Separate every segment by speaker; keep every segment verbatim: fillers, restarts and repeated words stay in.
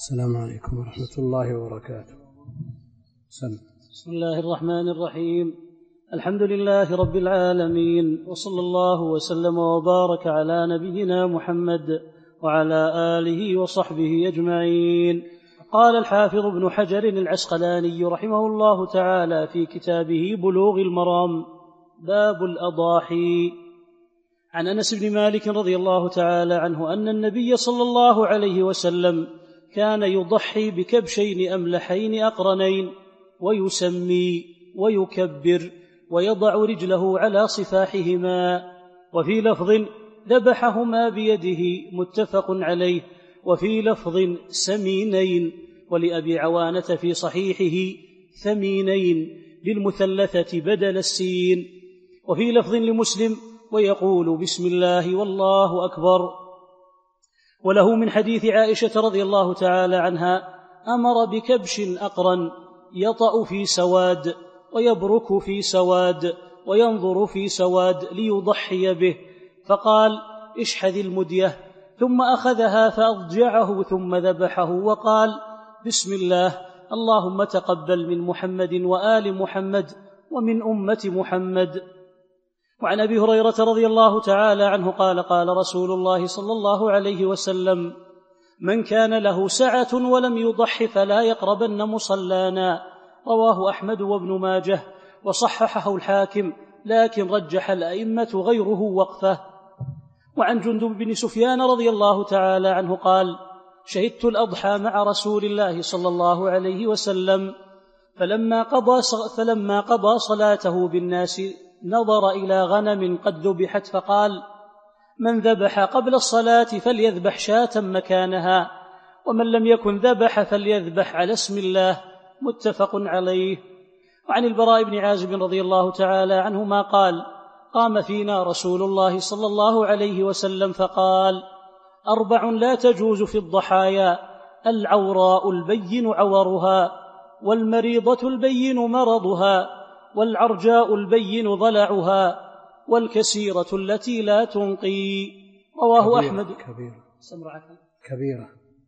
Speaker 1: السلام عليكم ورحمة الله وبركاته. سلام.
Speaker 2: بسم الله الرحمن الرحيم. الحمد لله رب العالمين، وصلى الله وسلم وبارك على نبينا محمد وعلى آله وصحبه أجمعين. قال الحافظ ابن حجر العسقلاني رحمه الله تعالى في كتابه بلوغ المرام: باب الأضاحي. عن أنس بن مالك رضي الله تعالى عنه أن النبي صلى الله عليه وسلم كان يضحي بكبشين أملحين أقرنين، ويسمي ويكبر ويضع رجله على صفاحهما، وفي لفظ ذبحهما بيده، متفق عليه. وفي لفظ سمينين، ولأبي عوانة في صحيحه ثمينين للمثلثة بدل السين. وفي لفظ لمسلم: ويقول بسم الله والله أكبر. وله من حديث عائشة رضي الله تعالى عنها: أمر بكبش أقرن يطأ في سواد ويبرك في سواد وينظر في سواد ليضحي به، فقال: اشحذ المدية، ثم أخذها فأضجعه ثم ذبحه وقال: بسم الله، اللهم تقبل من محمد وآل محمد ومن أمة محمد. وعن أبي هريرة رضي الله تعالى عنه قال: قال رسول الله صلى الله عليه وسلم: من كان له سعة ولم يضح فلا يقربن مصلانا. رواه أحمد وابن ماجه، وصححه الحاكم، لكن رجح الأئمة غيره وقفه. وعن جندب بن سفيان رضي الله تعالى عنه قال: شهدت الأضحى مع رسول الله صلى الله عليه وسلم، فلما قضى, فلما قضى صلاته بالناس نظر إلى غنم قد ذبحت فقال: من ذبح قبل الصلاة فليذبح شاة مكانها، ومن لم يكن ذبح فليذبح على اسم الله، متفق عليه. وعن البراء بن عازب رضي الله تعالى عنهما قال: قام فينا رسول الله صلى الله عليه وسلم فقال: أربع لا تجوز في الضحايا: العوراء البين عورها، والمريضة البين مرضها، والعرجاء البين ضلعها، والكسيرة التي لا تنقي. رواه
Speaker 1: كبيرة
Speaker 2: أحمد.
Speaker 1: كبيرة
Speaker 2: سمرعة
Speaker 1: كبيرة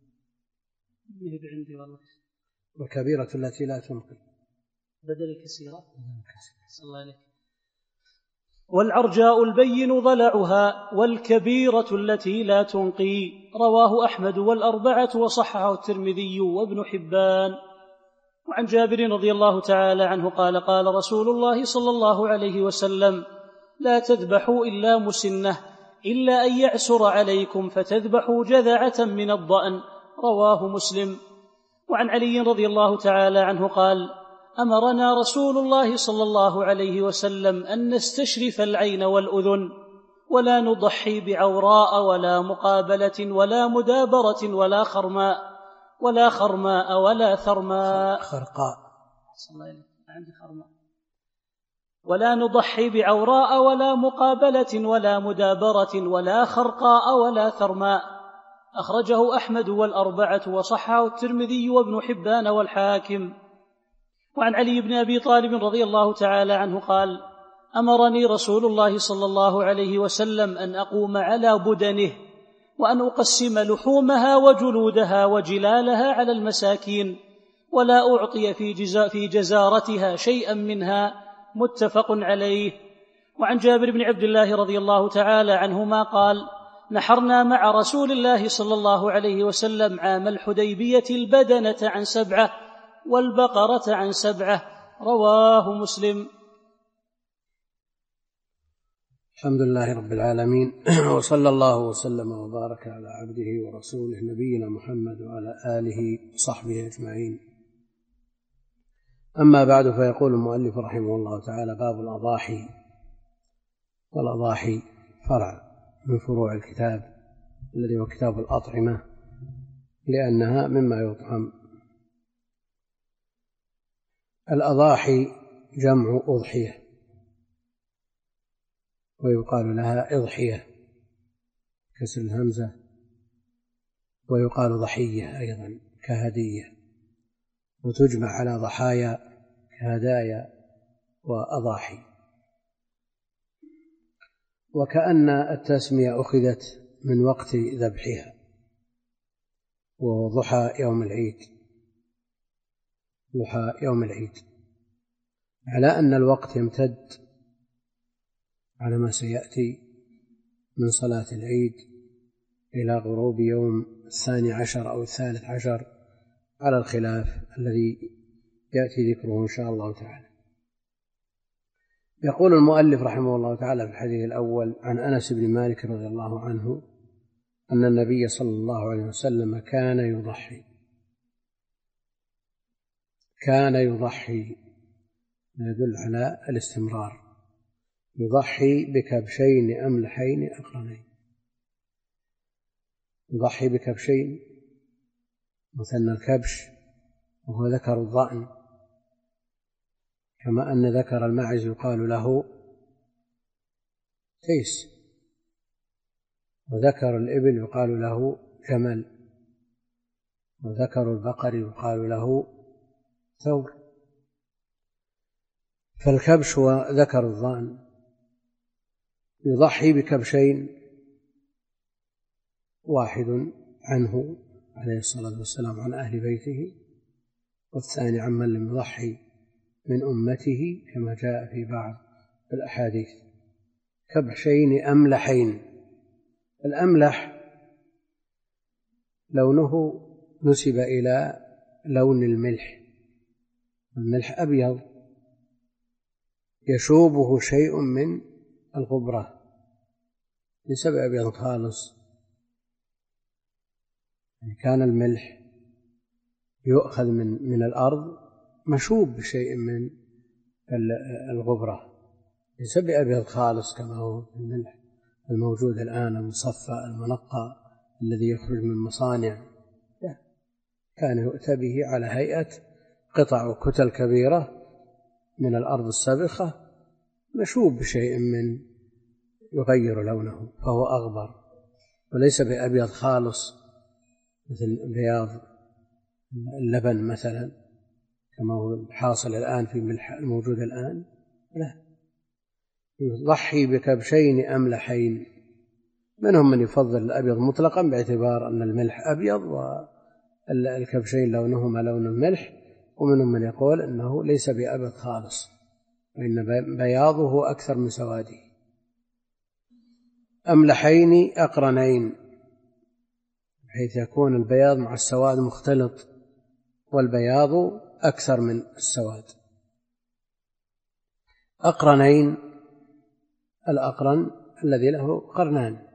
Speaker 2: عندي والله.
Speaker 1: والكبيرة التي لا تنقي
Speaker 2: بدل الكسيرة. صلى الله عليه. والعرجاء البين ضلعها، والكبيرة التي لا تنقي. رواه أحمد والأربعة، وصححه الترمذي وابن حبان. وعن جابر رضي الله تعالى عنه قال: قال رسول الله صلى الله عليه وسلم: لا تذبحوا إلا مسنة، إلا أن يعسر عليكم فتذبحوا جذعة من الضأن. رواه مسلم. وعن علي رضي الله تعالى عنه قال: أمرنا رسول الله صلى الله عليه وسلم أن نستشرف العين والأذن، ولا نضحي بعوراء ولا مقابلة ولا مدابرة ولا خرماء ولا خرماء ولا ثرماء.
Speaker 1: خرقاء.
Speaker 2: عندي خرماء. ولا نضحي بعوراء ولا مقابلة ولا مدابرة ولا خرقاء ولا ثرماء. أخرجه أحمد والأربعة، وصححه الترمذي وابن حبان والحاكم. وعن علي بن أبي طالب رضي الله تعالى عنه قال: أمرني رسول الله صلى الله عليه وسلم أن أقوم على بدنه، وأن أقسم لحومها وجلودها وجلالها على المساكين، ولا أعطي في, جزا في جزارتها شيئا منها، متفق عليه. وعن جابر بن عبد الله رضي الله تعالى عنهما قال: نحرنا مع رسول الله صلى الله عليه وسلم عام الحديبية البدنة عن سبعة، والبقرة عن سبعة. رواه مسلم.
Speaker 1: الحمد لله رب العالمين، وصلى الله وسلم وبارك على عبده ورسوله نبينا محمد وعلى آله وصحبه أجمعين. أما بعد، فيقول المؤلف رحمه الله تعالى: باب الأضاحي. والأضاحي فرع من فروع الكتاب الذي هو كتاب الأطعمة، لأنها مما يطعم. الأضاحي جمع أضحية، ويقال لها إضحية كسر الهمزة، ويقال ضحية أيضا كهدية، وتجمع على ضحايا كهدايا وأضاحي. وكأن التسمية أخذت من وقت ذبحها، وضحى يوم العيد، ضحى يوم العيد، على أن الوقت يمتد على ما سيأتي من صلاة العيد إلى غروب يوم الثاني عشر أو الثالث عشر، على الخلاف الذي يأتي ذكره إن شاء الله تعالى. يقول المؤلف رحمه الله تعالى في الحديث الأول عن أنس بن مالك رضي الله عنه أن النبي صلى الله عليه وسلم كان يضحي كان يضحي يدل على الاستمرار، يضحي بكبشين أملحين أقرنين، يضحي بكبشين مثنى الكبش وهو ذكر الضأن، كما أن ذكر الماعز يقال له تيس، وذكر الإبل يقال له جمل، وذكر البقر يقال له ثور. فالكبش وذكر الضأن يضحي بكبشين، واحد عنه عليه الصلاة والسلام عن أهل بيته، والثاني عمن لم يضحي من أمته كما جاء في بعض الأحاديث. كبشين أملحين، الأملح لونه نسب إلى لون الملح، الملح أبيض يشوبه شيء من الغبرة، ليس بأبيض خالص. يعني كان الملح يؤخذ من من الأرض مشوب بشيء من الغبرة، ليس بأبيض خالص كما هو الملح الموجود الآن المصفى المنقى الذي يخرج من مصانع، كان يؤتى به على هيئة قطع وكتل كبيرة من الأرض السابخة مشوب بشيء من يغير لونه، فهو أغبر وليس بأبيض خالص مثل بياض اللبن مثلا كما هو الحاصل الآن في الملح الموجود الآن. لا، يضحي بكبشين أملحين، منهم من يفضل الأبيض مطلقا باعتبار أن الملح أبيض والكبشين لونهما لون الملح، ومنهم من يقول أنه ليس بأبيض خالص وإن بياضه أكثر من سواده. أملحين أقرنين، بحيث يكون البياض مع السواد مختلط والبياض أكثر من السواد. أقرنين، الأقرن الذي له قرنان،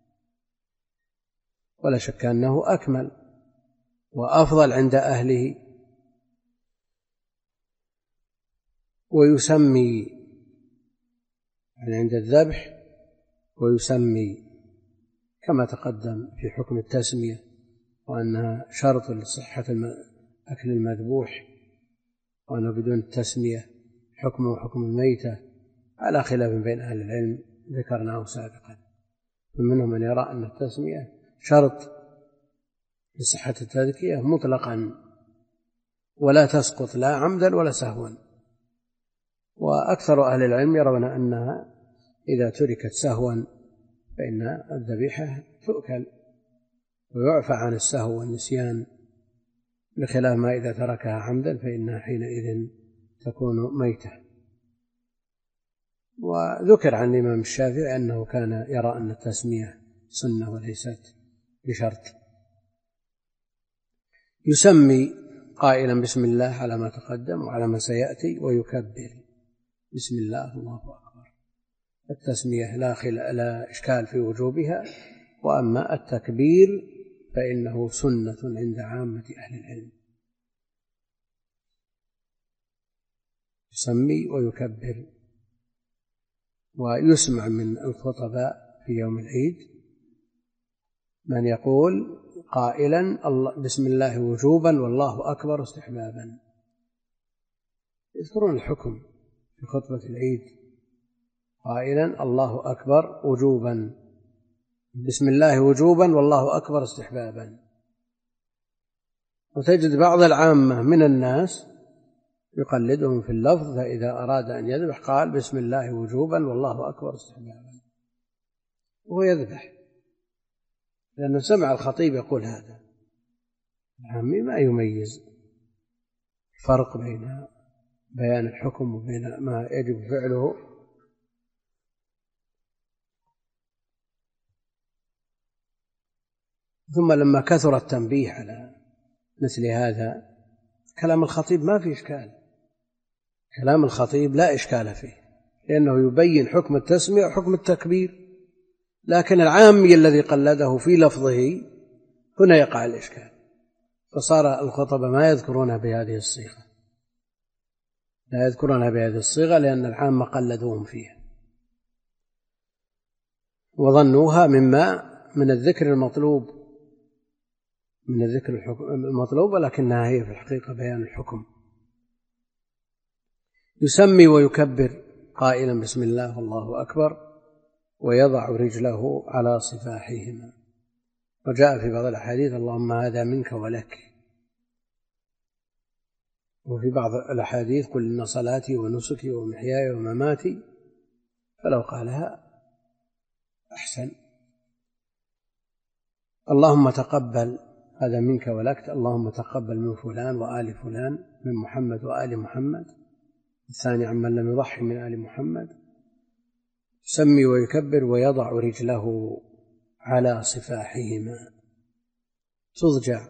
Speaker 1: ولا شك أنه أكمل وأفضل عند أهله. ويسمي يعني عند الذبح، ويسمي كما تقدم في حكم التسمية، وأنها شرط لصحة أكل المذبوح، وأنه بدون التسمية حكمه حكم الميتة، على خلاف بين أهل العلم ذكرناه سابقا. ومنهم من يرى أن التسمية شرط لصحة التذكية مطلقا ولا تسقط لا عمدا ولا سهوا، وأكثر أهل العلم يرون أنها إذا تركت سهوا فإن الذبيحة تؤكل ويعفى عن السهو والنسيان، بخلاف ما إذا تركها عمدا فإنها حينئذ تكون ميتة. وذكر عن الإمام الشافعي أنه كان يرى أن التسمية سنة وليست بشرط. يسمي قائلا بسم الله على ما تقدم وعلى ما سيأتي، ويكبر بسم الله الله أكبر. التسمية لا, لا إشكال في وجوبها، وأما التكبير فإنه سنة عند عامة أهل العلم. يسمي ويكبر. ويسمع من الخطباء في يوم العيد من يقول قائلا بسم الله وجوبا والله أكبر استحبابا، يذكرون الحكم في خطبة العيد قائلا الله أكبر وجوبا، بسم الله وجوبا والله أكبر استحبابا. وتجد بعض العامة من الناس يقلدهم في اللفظ، فإذا أراد أن يذبح قال بسم الله وجوبا والله أكبر استحبابا وهو يذبح، لأنه سمع الخطيب يقول هذا. العامي ما يميز الفرق بين بيان الحكم وبين ما يجب فعله. ثم لما كثر التنبيه على مثل هذا، كلام الخطيب ما في إشكال، كلام الخطيب لا إشكال فيه، لأنه يبين حكم التسمية وحكم التكبير، لكن العامي الذي قلده في لفظه هنا يقع الإشكال، فصار الخطبة ما يذكرونها بهذه الصيغة، لا يذكرونها بهذه الصيغة لأن العامة قلدوهم فيها وظنوها مما من الذكر المطلوب من الذكر المطلوب، ولكنها هي في الحقيقة بيان الحكم. يسمي ويكبر قائلا بسم الله والله أكبر، ويضع رجله على صفاحهما. وجاء في بعض الأحاديث اللهم هذا منك ولك، وفي بعض الأحاديث قل إن صلاتي ونسكي ومحياي ومماتي، فلو قالها أحسن. اللهم تقبل هذا منك ولك، اللهم تقبل من فلان وآل فلان، من محمد وآل محمد، الثاني عمن لم يضحي من آل محمد. يسمي ويكبر ويضع رجله على صفاحهما، تضجع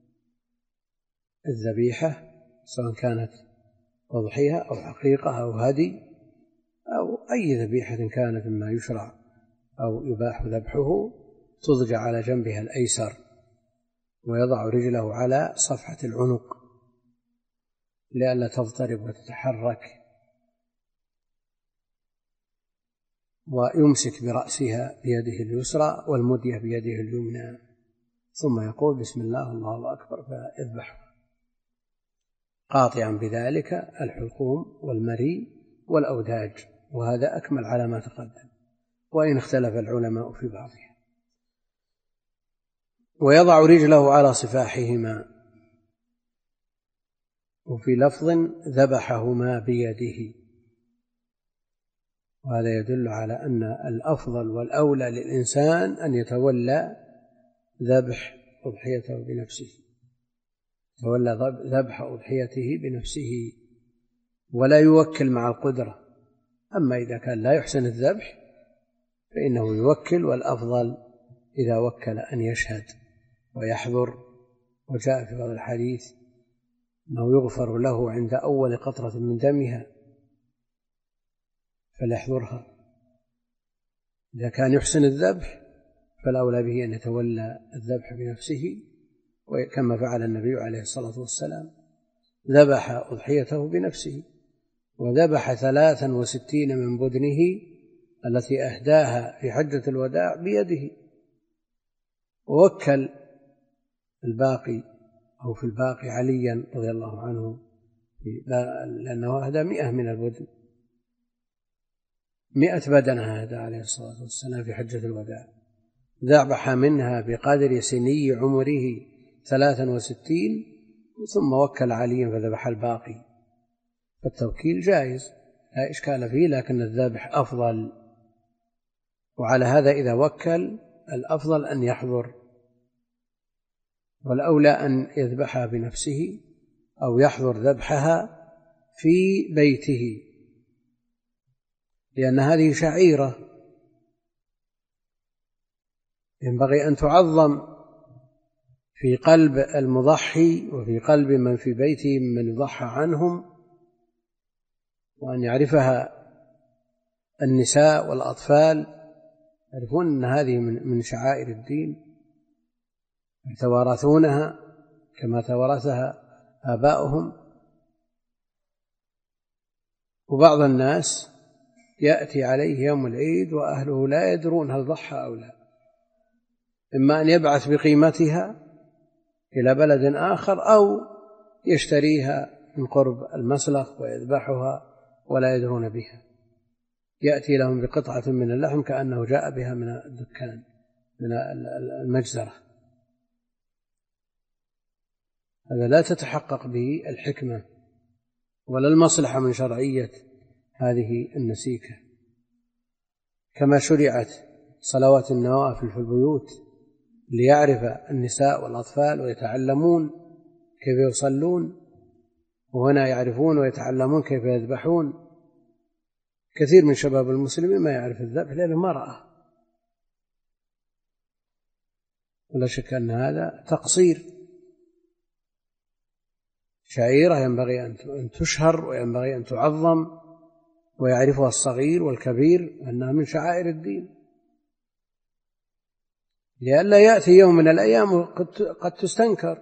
Speaker 1: الذبيحة سواء كانت أضحية أو حقيقة أو هدي أو أي ذبيحة كانت مما يشرع أو يباح ذبحه، تضجع على جنبها الأيسر، ويضع رجله على صفحة العنق لئلا تضطرب وتتحرك، ويمسك برأسها بيده اليسرى والمدية بيده اليمنى، ثم يقول بسم الله الله أكبر فيذبح، قاطعا بذلك الحلقوم والمري والأوداج، وهذا أكمل على ما تقدم، وإن اختلف العلماء في بعضها. ويضع رجله على صفاحهما، وفي لفظ ذبحهما بيده، وهذا يدل على أن الأفضل والأولى للإنسان أن يتولى ذبح أضحيته بنفسه، يتولى ذبح أضحيته بنفسه ولا يوكل مع القدرة. أما إذا كان لا يحسن الذبح فإنه يوكل، والأفضل إذا وكل أن يشهد ويحضر. وجاء في بعض الحديث أنه يغفر له عند أول قطرة من دمها فليحضرها. إذا كان يحسن الذبح فالأولى به أن يتولى الذبح بنفسه، كما فعل النبي عليه الصلاة والسلام، ذبح أضحيته بنفسه، وذبح ثلاثا وستين من بدنه التي أهداها في حجة الوداع بيده، ووكل الباقي أو في الباقي عليا رضي الله عنه، لأنه أهدى مئة من البدن، مئة بدنة أهدى عليه الصلاة والسلام في حجة الوداع، ذبح منها بقدر سني عمره ثلاثا وستين، ثم وكل عليا فذبح الباقي. فالتوكيل جائز لا إشكال فيه، لكن الذبح أفضل. وعلى هذا إذا وكل الأفضل أن يحضر، والأولى أن يذبحها بنفسه أو يحضر ذبحها في بيته، لأن هذه شعيرة ينبغي أن تعظم في قلب المضحي وفي قلب من في بيته من يضحى عنهم، وأن يعرفها النساء والأطفال، يعرفون أن هذه من شعائر الدين، يتوارثونها كما توارثها آباؤهم. وبعض الناس يأتي عليه يوم العيد وأهله لا يدرون هل ضحى أو لا، إما أن يبعث بقيمتها إلى بلد آخر أو يشتريها من قرب المسلخ ويذبحها ولا يدرون بها، يأتي لهم بقطعة من اللحم كأنه جاء بها من الدكان من المجزرة. هذا لا تتحقق به الحكمة ولا المصلحة من شرعية هذه النسيكة. كما شرعت صلوات النوافل في البيوت ليعرف النساء والأطفال ويتعلمون كيف يصلون، وهنا يعرفون ويتعلمون كيف يذبحون. كثير من شباب المسلمين ما يعرف الذبح لأنه ما رأى، ولا شك أن هذا تقصير. شعيرة ينبغي أن تشهر وينبغي أن تعظم ويعرفها الصغير والكبير أنها من شعائر الدين، لئلا يأتي يوم من الأيام قد تستنكر.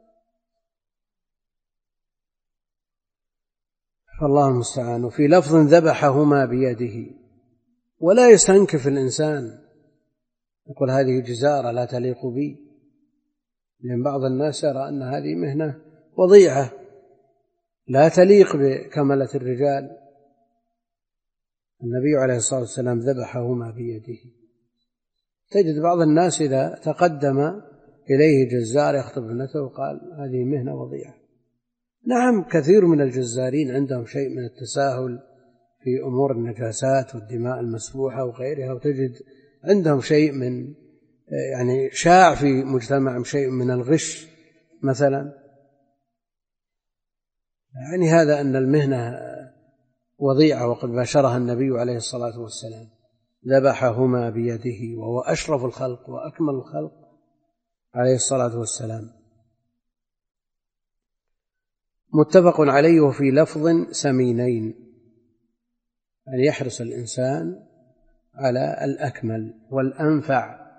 Speaker 1: فالله المستعان. وفي لفظ ذبحهما بيده، ولا يستنكف الإنسان يقول هذه جزارة لا تليق بي، لأن بعض الناس يرى أن هذه مهنة وضيعة لا تليق بكملة الرجال. النبي عليه الصلاة والسلام ذبحهما بيده. تجد بعض الناس إذا تقدم إليه جزار يخطب ابنته قال هذه مهنة وضيعة. نعم، كثير من الجزارين عندهم شيء من التساهل في أمور النجاسات والدماء المسفوحة وغيرها، وتجد عندهم شيء من يعني شاع في مجتمعهم شيء من الغش مثلا. يعني هذا أن المهنة وضيعة، وقد باشرها النبي عليه الصلاة والسلام ذبحهما بيده وهو أشرف الخلق وأكمل الخلق عليه الصلاة والسلام. متفق عليه. وفي لفظ سمينين، أن يحرص الإنسان على الأكمل والأنفع،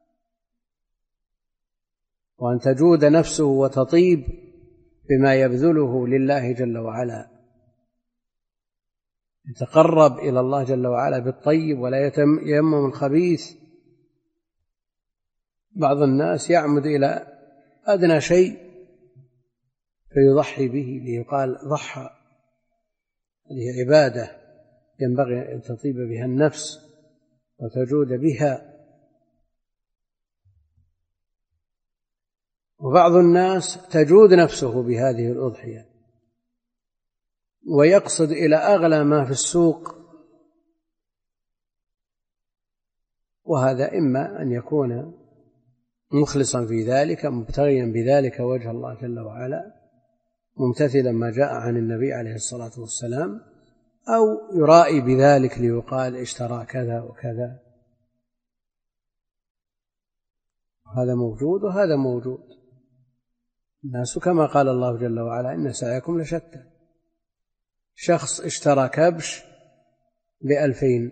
Speaker 1: وأن تجود نفسه وتطيب بما يبذله لله جل وعلا، يتقرب إلى الله جل وعلا بالطيب ولا ييمم الخبيث. بعض الناس يعمد إلى أدنى شيء فيضحي به ليقال ضحى. هذه عبادة ينبغي أن تطيب بها النفس وتجود بها. وبعض الناس تجود نفسه بهذه الأضحية ويقصد إلى أغلى ما في السوق، وهذا إما أن يكون مخلصا في ذلك مبتغيا بذلك وجه الله جل وعلا ممتثلا ما جاء عن النبي عليه الصلاة والسلام، أو يرائي بذلك ليقال اشترى كذا وكذا. هذا موجود وهذا موجود. الناس كما قال الله جل وعلا إن سعيكم لشتى. شخص اشترى كبش بألفين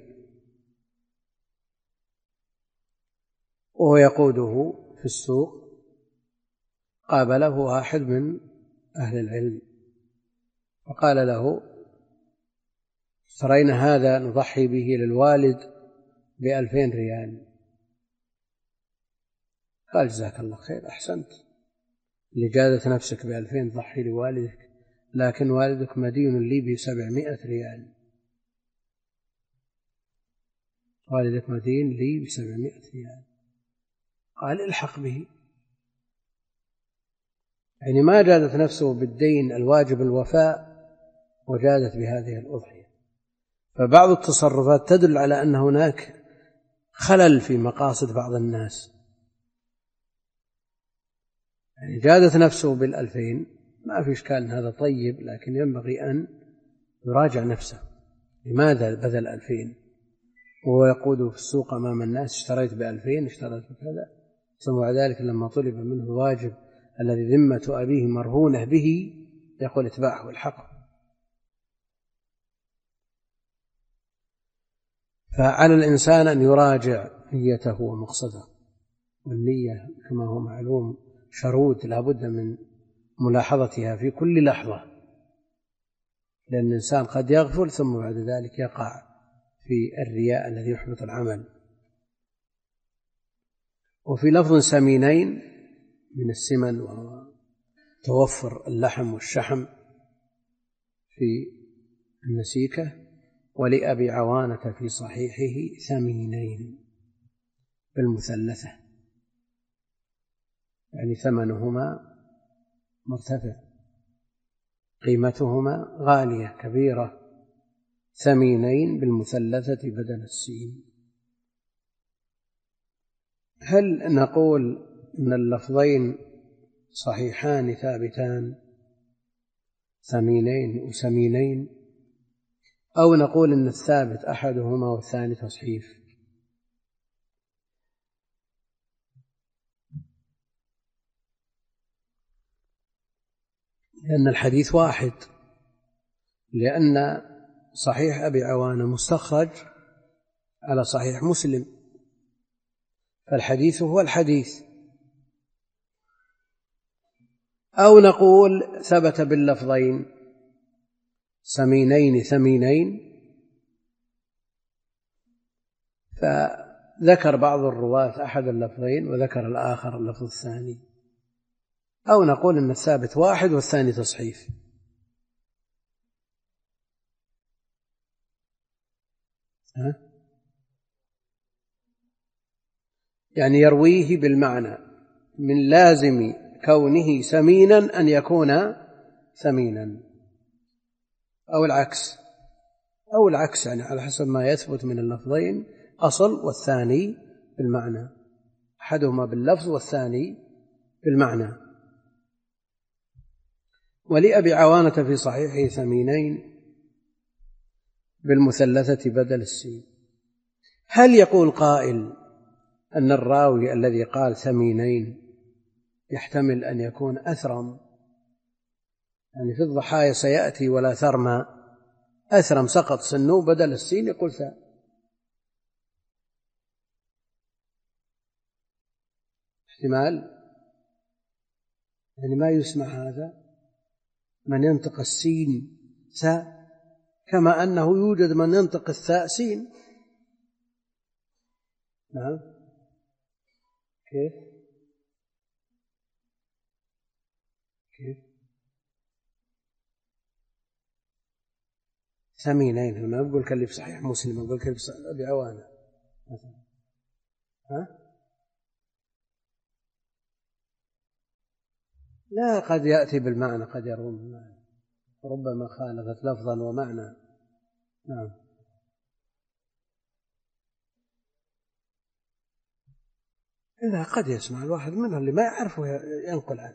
Speaker 1: وهو يقوده في السوق، قابله واحد من أهل العلم فقال له اشترينا هذا نضحي به للوالد بألفين ريال. قال جزاك الله خير، أحسنت، لجادة نفسك بألفين ضحي لوالدك، لكن والدك مدين لي بسبعمائة ريال، والدك مدين لي بسبعمائة ريال. قال الحق به، يعني ما جادت نفسه بالدين الواجب الوفاء وجادت بهذه الأضحية. فبعض التصرفات تدل على أن هناك خلل في مقاصد بعض الناس. يعني جادت نفسه بالألفين ما في إشكال، هذا طيب، لكن ينبغي أن يراجع نفسه، لماذا بذل ألفين وهو يقود في السوق أمام الناس اشتريت بألفين اشتريت بكذا، ثم بعد ذلك لما طلب منه الواجب الذي ذمة أبيه مرهونة به يقول اتباعه الحق. فعلى الإنسان أن يراجع نيته ومقصده، والنية كما هو معلوم شرود لا بد من ملاحظتها في كل لحظة، لأن الإنسان قد يغفل ثم بعد ذلك يقع في الرياء الذي يحبط العمل. وفي لفظ سمينين من السمن وتوفر اللحم والشحم في النسيكة. ولأبي عوانة في صحيحه ثمينين بالمثلثة، يعني ثمنهما مرتفع، قيمتهما غالية كبيرة. ثمينين بالمثلثة بدل السين. هل نقول أن اللفظين صحيحان ثابتان ثمينين وسمينين، أو نقول أن الثابت أحدهما والثاني تصحيف؟ لأن الحديث واحد، لأن صحيح أبي عوانة مستخرج على صحيح مسلم، فالحديث هو الحديث. أو نقول ثبت باللفظين سمينين ثمينين، فذكر بعض الرواة أحد اللفظين وذكر الآخر اللفظ الثاني. أو نقول أن الثابت واحد والثاني تصحيف. ها؟ يعني يرويه بالمعنى، من لازم كونه سمينا أن يكون ثمينا، أو العكس أو العكس يعني على حسب ما يثبت من اللفظين، أصل والثاني بالمعنى، أحدهما باللفظ والثاني بالمعنى. ولأبي عوانة في صحيحه ثمينين بالمثلثة بدل السين. هل يقول قائل أن الراوي الذي قال ثمينين يحتمل أن يكون أثرم؟ يعني في الضحايا سيأتي ولا ثرما، أثرم سقط سنه بدل السين يقول ثاء. احتمال يعني ما يسمع هذا، من ينطق السين ثاء، كما أنه يوجد من ينطق الثاء سين. نعم، كيف كيف ثمينين؟ ما أقول كاللي في صحيح مسلم، أقول كاللي في أبي عوانة مثلا. ها؟ لا، قد يأتي بالمعنى قد يروم بالمعنى، ربما خالفت لفظا ومعنى. نعم. إذا قد يسمع الواحد منهم اللي ما يعرفه ينقل عنه،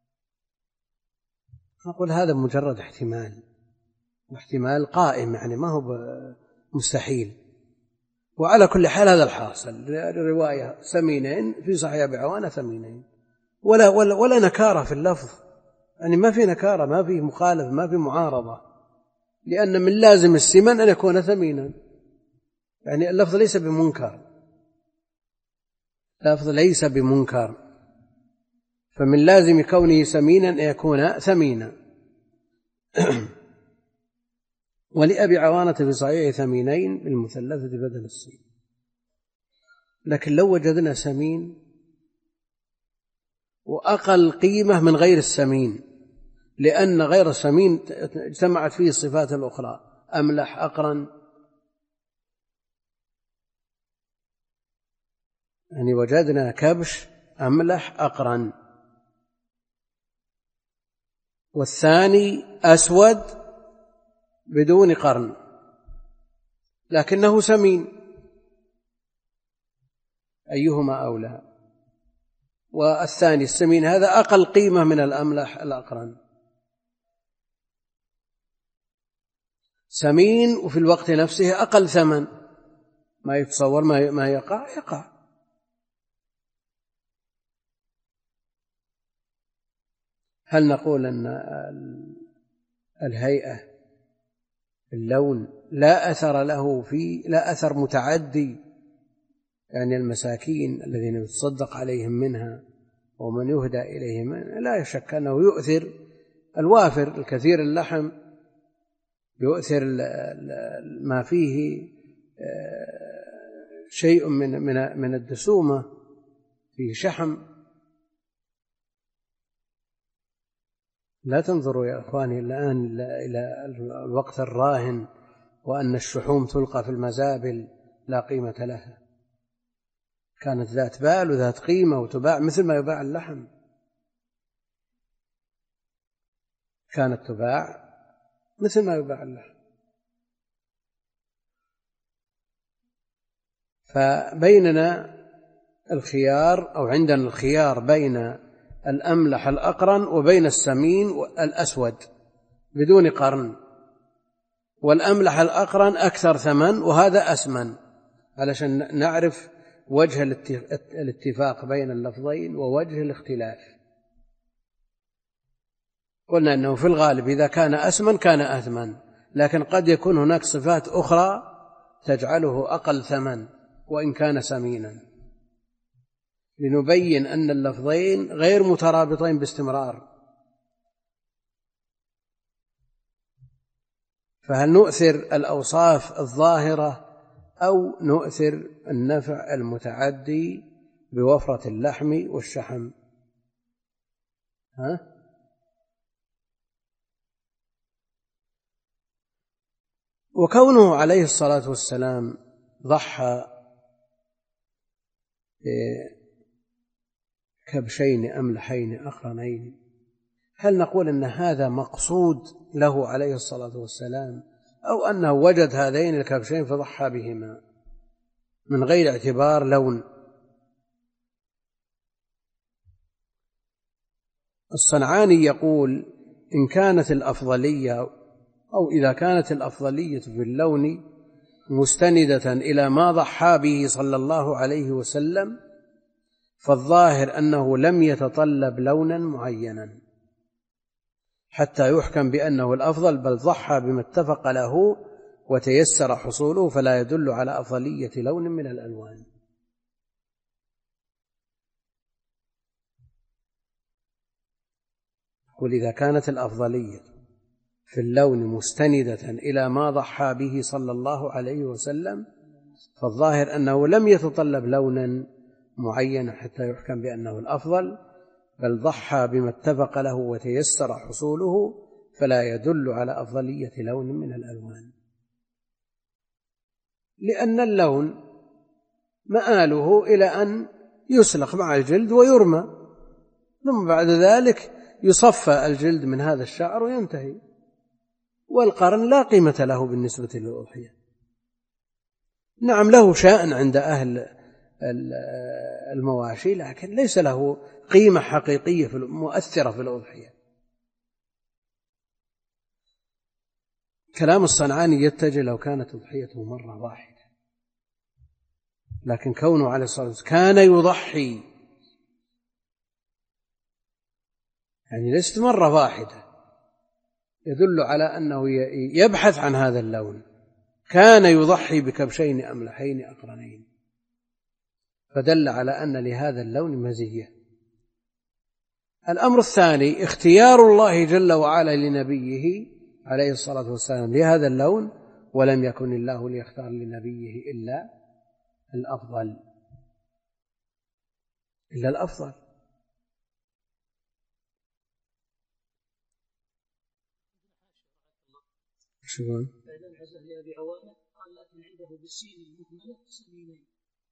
Speaker 1: نقول هذا مجرد احتمال، واحتمال قائم يعني ما هو مستحيل. وعلى كل حال هذا الحاصل، الرواية ثمينين في صحيح أبي عوانة ثمينين، ولا, ولا, ولا نكارة في اللفظ، يعني ما في نكارة، ما في مخالف، ما في معارضة، لأن من لازم السمن أن يكون ثمينا، يعني اللفظ ليس بمنكر، اللفظ ليس بمنكر، فمن لازم كونه سمينا أن يكون ثمينا. ولأبي عوانة في صحيح ثمينين بالمثلثة بدل السين. لكن لو وجدنا سمين وأقل قيمة من غير السمين، لأن غير السمين اجتمعت فيه الصفات الأخرى، أملح، أقرن، يعني وجدنا كبش أملح أقرن، والثاني أسود بدون قرن لكنه سمين، أيهما أولى؟ والثاني السمين هذا أقل قيمة من الأملح الأقرن، سمين وفي الوقت نفسه أقل ثمن، ما يتصور ما يقع يقع. هل نقول أن الهيئة اللون لا أثر له فيه، لا أثر متعدي، يعني المساكين الذين يتصدق عليهم منها ومن يهدى إليهم لا شك أنه يؤثر الوافر الكثير اللحم، يؤثر ما فيه شيء من من من الدسومة، فيه شحم. لا تنظروا يا أخواني الآن إلى الوقت الراهن وأن الشحوم تلقى في المزابل لا قيمة لها، كانت ذات بال وذات قيمة وتباع مثل ما يباع اللحم، كانت تباع مثل ما يباع اللحم. فبيننا الخيار أو عندنا الخيار بين الأملح الأقرن وبين السمين الأسود بدون قرن، والأملح الأقرن أكثر ثمن وهذا أسمن، علشان نعرف وجه الاتفاق بين اللفظين ووجه الاختلاف. قلنا أنه في الغالب إذا كان أسمن كان أثمن، لكن قد يكون هناك صفات أخرى تجعله أقل ثمن وإن كان سمينا، لنبين أن اللفظين غير مترابطين باستمرار. فهل نؤثر الأوصاف الظاهرة أو نؤثر النفع المتعدي بوفرة اللحم والشحم؟ ها؟ وكونه عليه الصلاة والسلام ضحى كبشين أملحين أقرنين، هل نقول أن هذا مقصود له عليه الصلاة والسلام، أو أنه وجد هذين الكبشين فضحى بهما من غير اعتبار لون؟ الصنعاني يقول إن كانت الأفضلية أو إذا كانت الأفضلية في اللون مستندة إلى ما ضحى به صلى الله عليه وسلم، فالظاهر أنه لم يتطلب لونا معينا حتى يحكم بأنه الأفضل، بل ضحى بما اتفق له وتيسر حصوله، فلا يدل على أفضلية لون من الألوان. ولذا كانت الأفضلية في اللون مستندة إلى ما ضحى به صلى الله عليه وسلم، فالظاهر أنه لم يتطلب لونا معينا حتى يحكم بأنه الأفضل، بل ضحى بما اتفق له وتيسر حصوله، فلا يدل على أفضلية لون من الألوان، لأن اللون مآله إلى أن يسلخ مع الجلد ويرمى، ثم بعد ذلك يصفى الجلد من هذا الشعر وينتهي. والقرن لا قيمة له بالنسبة للأضحية، نعم له شأن عند أهل المواشي، لكن ليس له قيمة حقيقية مؤثرة في الأضحية. كلام الصنعاني يتجه لو كانت أضحيته مرة واحدة، لكن كونه عليه الصلاة والسلام كان يضحي، يعني ليست مرة واحدة، يدل على أنه يبحث عن هذا اللون. كان يضحي بكبشين أملحين أقرنين، فدل على أن لهذا اللون مزية. الأمر الثاني اختيار الله جل وعلا لنبيه عليه الصلاة والسلام لهذا اللون، ولم يكن الله ليختار لنبيه إلا الأفضل إلا الأفضل. شكرا.
Speaker 2: لأبي عوانة قال لكن عنده بالسين المهملة سمينين.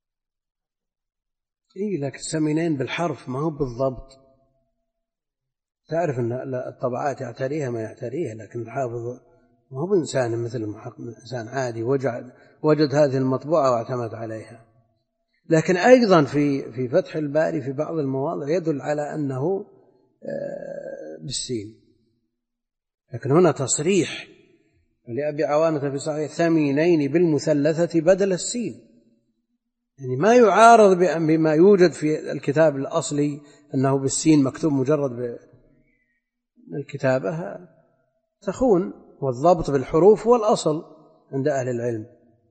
Speaker 1: إيه لكن سمينين بالحرف ما هو بالضبط. تعرف أن الطبعات يعتريها ما يعتريها، لكن الحافظ ما هو إنسان مثل إنسان عادي وجد, وجد هذه المطبوعة واعتمد عليها. لكن أيضا في في فتح الباري في بعض المواضع يدل على أنه بالسين، لكن هنا تصريح لأبي عوانة في صحيح ثمينين بالمثلثة بدل السين، يعني ما يعارض بما يوجد في الكتاب الأصلي أنه بالسين مكتوب مجرد بالكتابة تخون، والضبط بالحروف هو الأصل عند أهل العلم.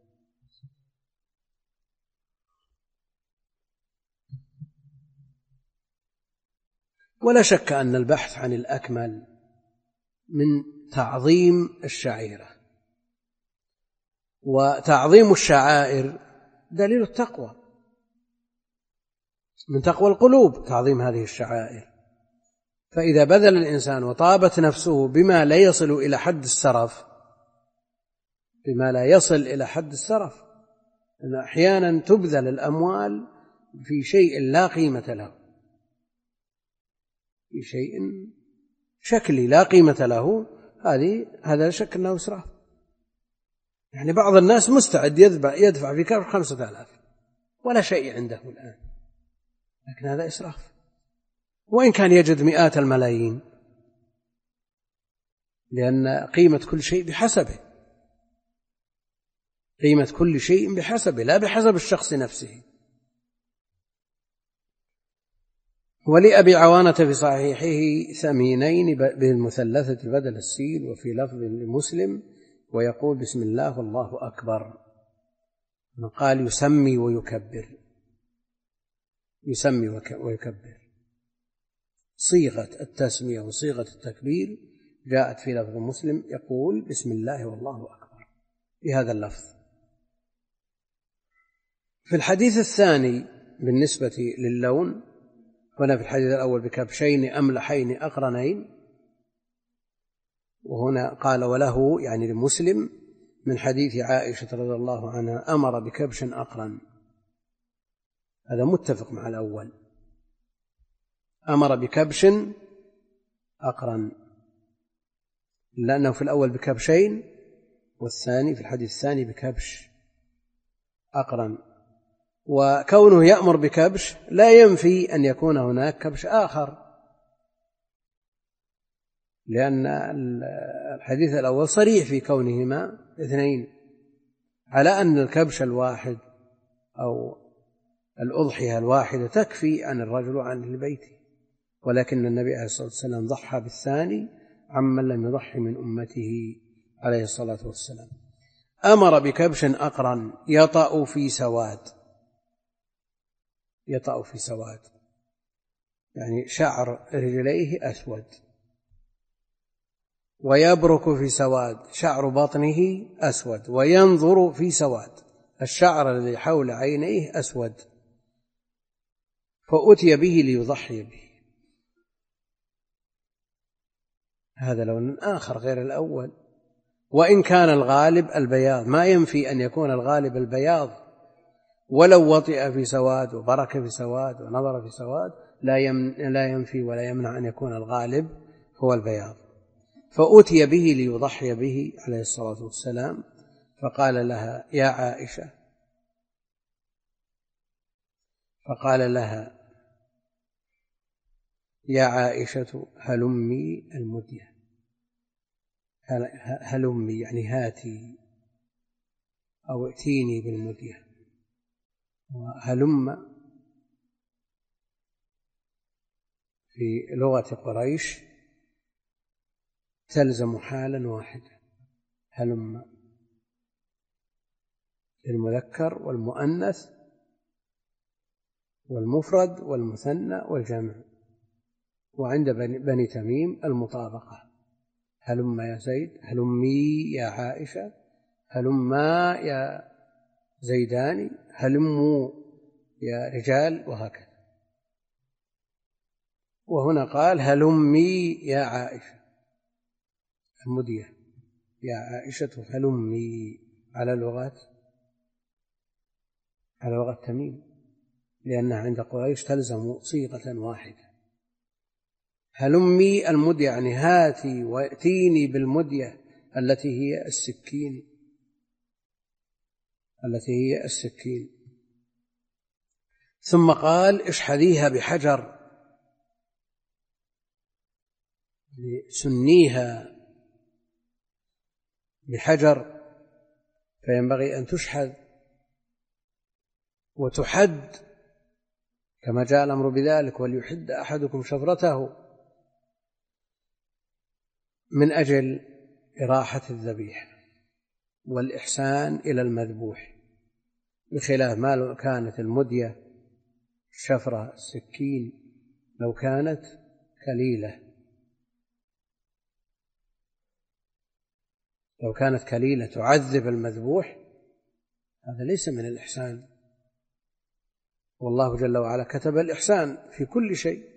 Speaker 1: ولا شك أن البحث عن الأكمل من تعظيم الشعيرة، وتعظيم الشعائر دليل التقوى، من تقوى القلوب تعظيم هذه الشعائر. فإذا بذل الإنسان وطابت نفسه بما لا يصل إلى حد السرف، بما لا يصل إلى حد السرف، أن أحيانا تبذل الأموال في شيء لا قيمة له، في شيء شكلي لا قيمة له، هذه هذا لا شك أنه إسراف. يعني بعض الناس مستعد يدفع, يدفع في كفر خمسة آلاف ولا شيء عنده الآن، لكن هذا إسراف، وإن كان يجد مئات الملايين، لأن قيمة كل شيء بحسبه، قيمة كل شيء بحسبه لا بحسب الشخص نفسه. ولأبي عوانة في صحيحه ثمينين بالمثلثة بدل السين، وفي لفظ لمسلم ويقول بسم الله والله أكبر، قال يسمي ويكبر، يسمي ويكبر. صيغة التسمية وصيغة التكبير جاءت في لفظ مسلم يقول بسم الله والله أكبر بهذا اللفظ. في الحديث الثاني بالنسبة للون، هنا في الحديث الأول بكبشين أملحين أقرنين، وهنا قال وله يعني لمسلم من حديث عائشة رضي الله عنها أمر بكبش أقرن، هذا متفق مع الأول، أمر بكبش أقرن، لأنه في الأول بكبشين والثاني في الحديث الثاني بكبش أقرن. وكونه يأمر بكبش لا ينفي أن يكون هناك كبش آخر، لأن الحديث الأول صريح في كونهما اثنين، على أن الكبش الواحد أو الأضحية الواحدة تكفي عن الرجل وعن البيت، ولكن النبي عليه الصلاة والسلام ضحى بالثاني عمن لم يضحي من أمته عليه الصلاة والسلام. أمر بكبش أقرن يطأ في سواد، يطأ في سواد يعني شعر رجليه أسود، ويبرك في سواد شعر بطنه أسود، وينظر في سواد الشعر الذي حول عينيه أسود، فأتي به ليضحي به. هذا لون آخر غير الأول، وإن كان الغالب البياض، ما ينفي أن يكون الغالب البياض، ولو وطئ في سواد وبرك في سواد ونظر في سواد لا ينفي ولا يمنع أن يكون الغالب هو البياض. فأتي به ليضحي به عليه الصلاة والسلام، فقال لها يا عائشة، فقال لها يا عائشة هلمي المدية، هلمي يعني هاتي أو ائتيني بالمدية، وهلم في لغة قريش تلزم حالا واحدة، هلم المذكر والمؤنث والمفرد والمثنى والجمع، وعند بني تميم المطابقة، هلم يا زيد، هلمي يا عائشة، هلما يا زيدان، هلموا يا رجال، وهكذا. وهنا قال هلمي يا عائشة المدية، يا عائشة هلمي على لغة على لغة تميم، لأنها عند قريش تلزم صيغة واحدة. هلمي المدية يعني هاتي واتيني بالمدية التي هي السكين، التي هي السكين. ثم قال اشحذيها بحجر، سنيها بحجر، فينبغي أن تشحذ وتحد كما جاء الأمر بذلك، وليحد أحدكم شفرته، من أجل إراحة الذبيحة والإحسان إلى المذبوح، بخلاف ما لو كانت المدية الشفرة السكين لو كانت كليلة، لو كانت كليلة تعذب المذبوح هذا ليس من الإحسان، والله جل وعلا كتب الإحسان في كل شيء.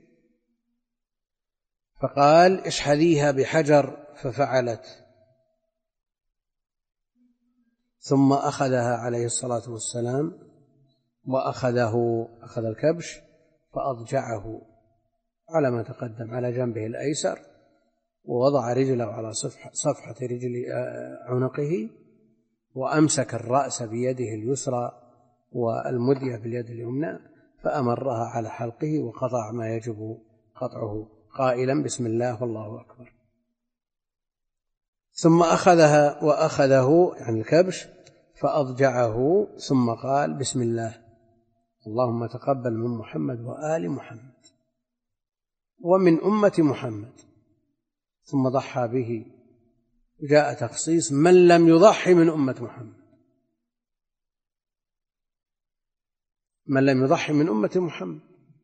Speaker 1: فقال اشحذيها بحجر، ففعلت، ثم أخذها عليه الصلاة والسلام وأخذه أخذ الكبش فأضجعه على ما تقدم على جنبه الأيسر، ووضع رجله على صفحة رجل عنقه، وأمسك الرأس بيده اليسرى والمدية باليد اليمنى، فأمرها على حلقه وقطع ما يجب قطعه قائلا بسم الله والله أكبر، ثم أخذها وأخذه يعني الكبش فأضجعه ثم قال بسم الله اللهم تقبل من محمد وآل محمد ومن أمة محمد، ثم ضحى به. جاء تخصيص من لم يضحي من أمة محمد، من لم يضحي من أمة محمد.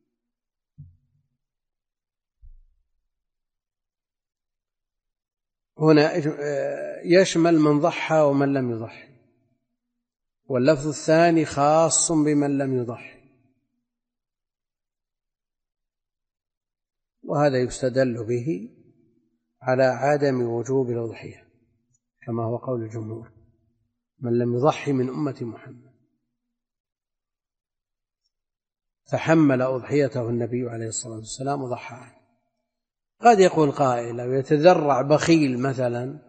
Speaker 1: هنا يشمل من ضحى ومن لم يضحي، واللفظ الثاني خاص بمن لم يضحي، وهذا يستدل به على عدم وجوب الأضحية كما هو قول الجمهور، من لم يضحي من أمة محمد فحمل أضحيته النبي عليه الصلاة والسلام وضحى عنه. قد يقول قائل أو يتذرع بخيل مثلا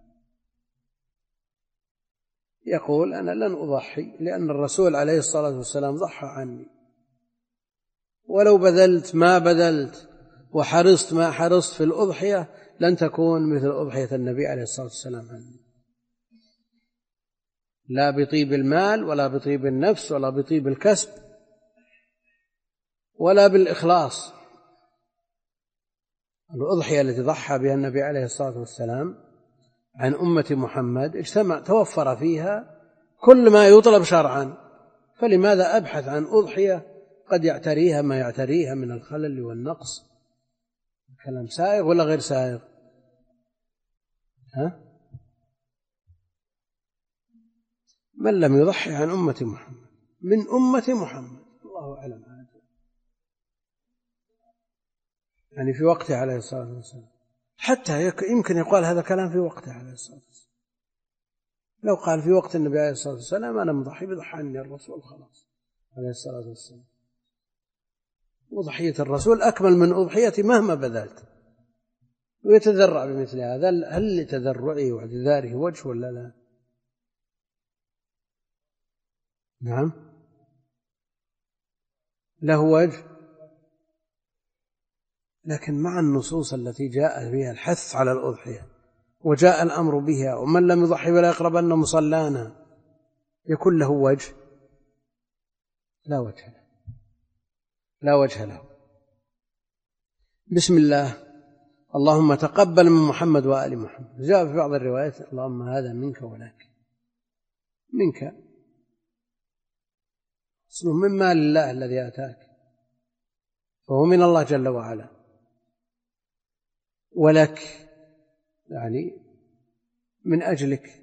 Speaker 1: يقول أنا لن أضحي لأن الرسول عليه الصلاة والسلام ضحى عني، ولو بذلت ما بذلت وحرصت ما حرصت في الأضحية لن تكون مثل أضحية النبي عليه الصلاة والسلام عني، لا بطيب المال ولا بطيب النفس ولا بطيب الكسب ولا بالإخلاص. الأضحية التي ضحى بها النبي عليه الصلاة والسلام عن أمة محمد اجتمع توفر فيها كل ما يطلب شرعا، فلماذا أبحث عن أضحية قد يعتريها ما يعتريها من الخلل والنقص؟ كلام سائغ ولا غير سائغ؟ ها؟ من لم يضحي عن أمة محمد من أمة محمد الله أعلم هذا يعني في وقته عليه الصلاة والسلام، حتى يمكن يقال هذا كلام في وقته عليه الصلاة والسلام. لو قال في وقت النبي عليه الصلاة والسلام أنا مضحي بضحى عني الرسول خلاص عليه الصلاة والسلام، وضحية الرسول أكمل من أضحيتي مهما بذلت، ويتذرع بمثل هذا. هل لتذرعه واعتذاره وجه ولا لا؟ نعم له وجه، لكن مع النصوص التي جاء بها الحث على الأضحية وجاء الأمر بها ومن لم يضحي ولا يقربن مصلانا يكون له وجه؟ لا وجه له، لا وجه له. بسم الله اللهم تقبل من محمد وآل محمد، جاء في بعض الروايات اللهم هذا منك ولك، منك اسمه من مال الله الذي آتاك فهو من الله جل وعلا، ولك يعني من أجلك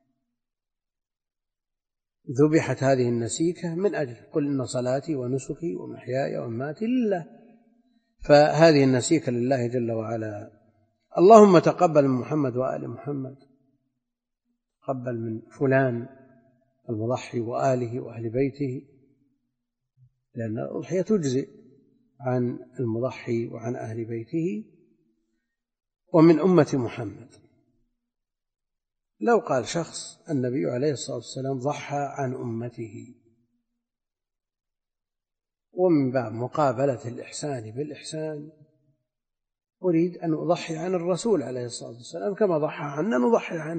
Speaker 1: ذبحت هذه النسيكة من أجل قل إن صلاتي ونسكي ومحياي ومماتي لله، فهذه النسيكة لله جل وعلا. اللهم تقبل من محمد وآل محمد، تقبل من فلان المضحي وآله وأهل بيته، لأن الأضحية تجزئ عن المضحي وعن أهل بيته. ومن أمة محمد، لو قال شخص النبي عليه الصلاة والسلام ضحى عن أمته، ومن باب مقابلة الإحسان بالإحسان أريد أن أضحي عن الرسول عليه الصلاة والسلام كما ضحى عنا نضحي عنه،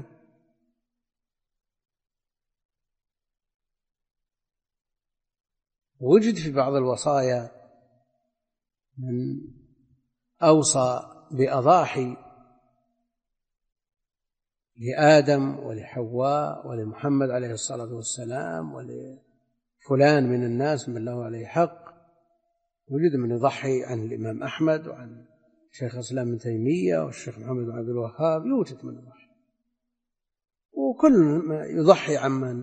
Speaker 1: وجد في بعض الوصايا من أوصى بأضاحي لآدم ولحواء ولمحمد عليه الصلاة والسلام ولفلان من الناس من له عليه حق، وجد من يضحي عن الإمام أحمد وعن شيخ الإسلام ابن تيمية والشيخ محمد بن عبد الوهاب، يوجد من يضحي، وكل ما يضحي عمن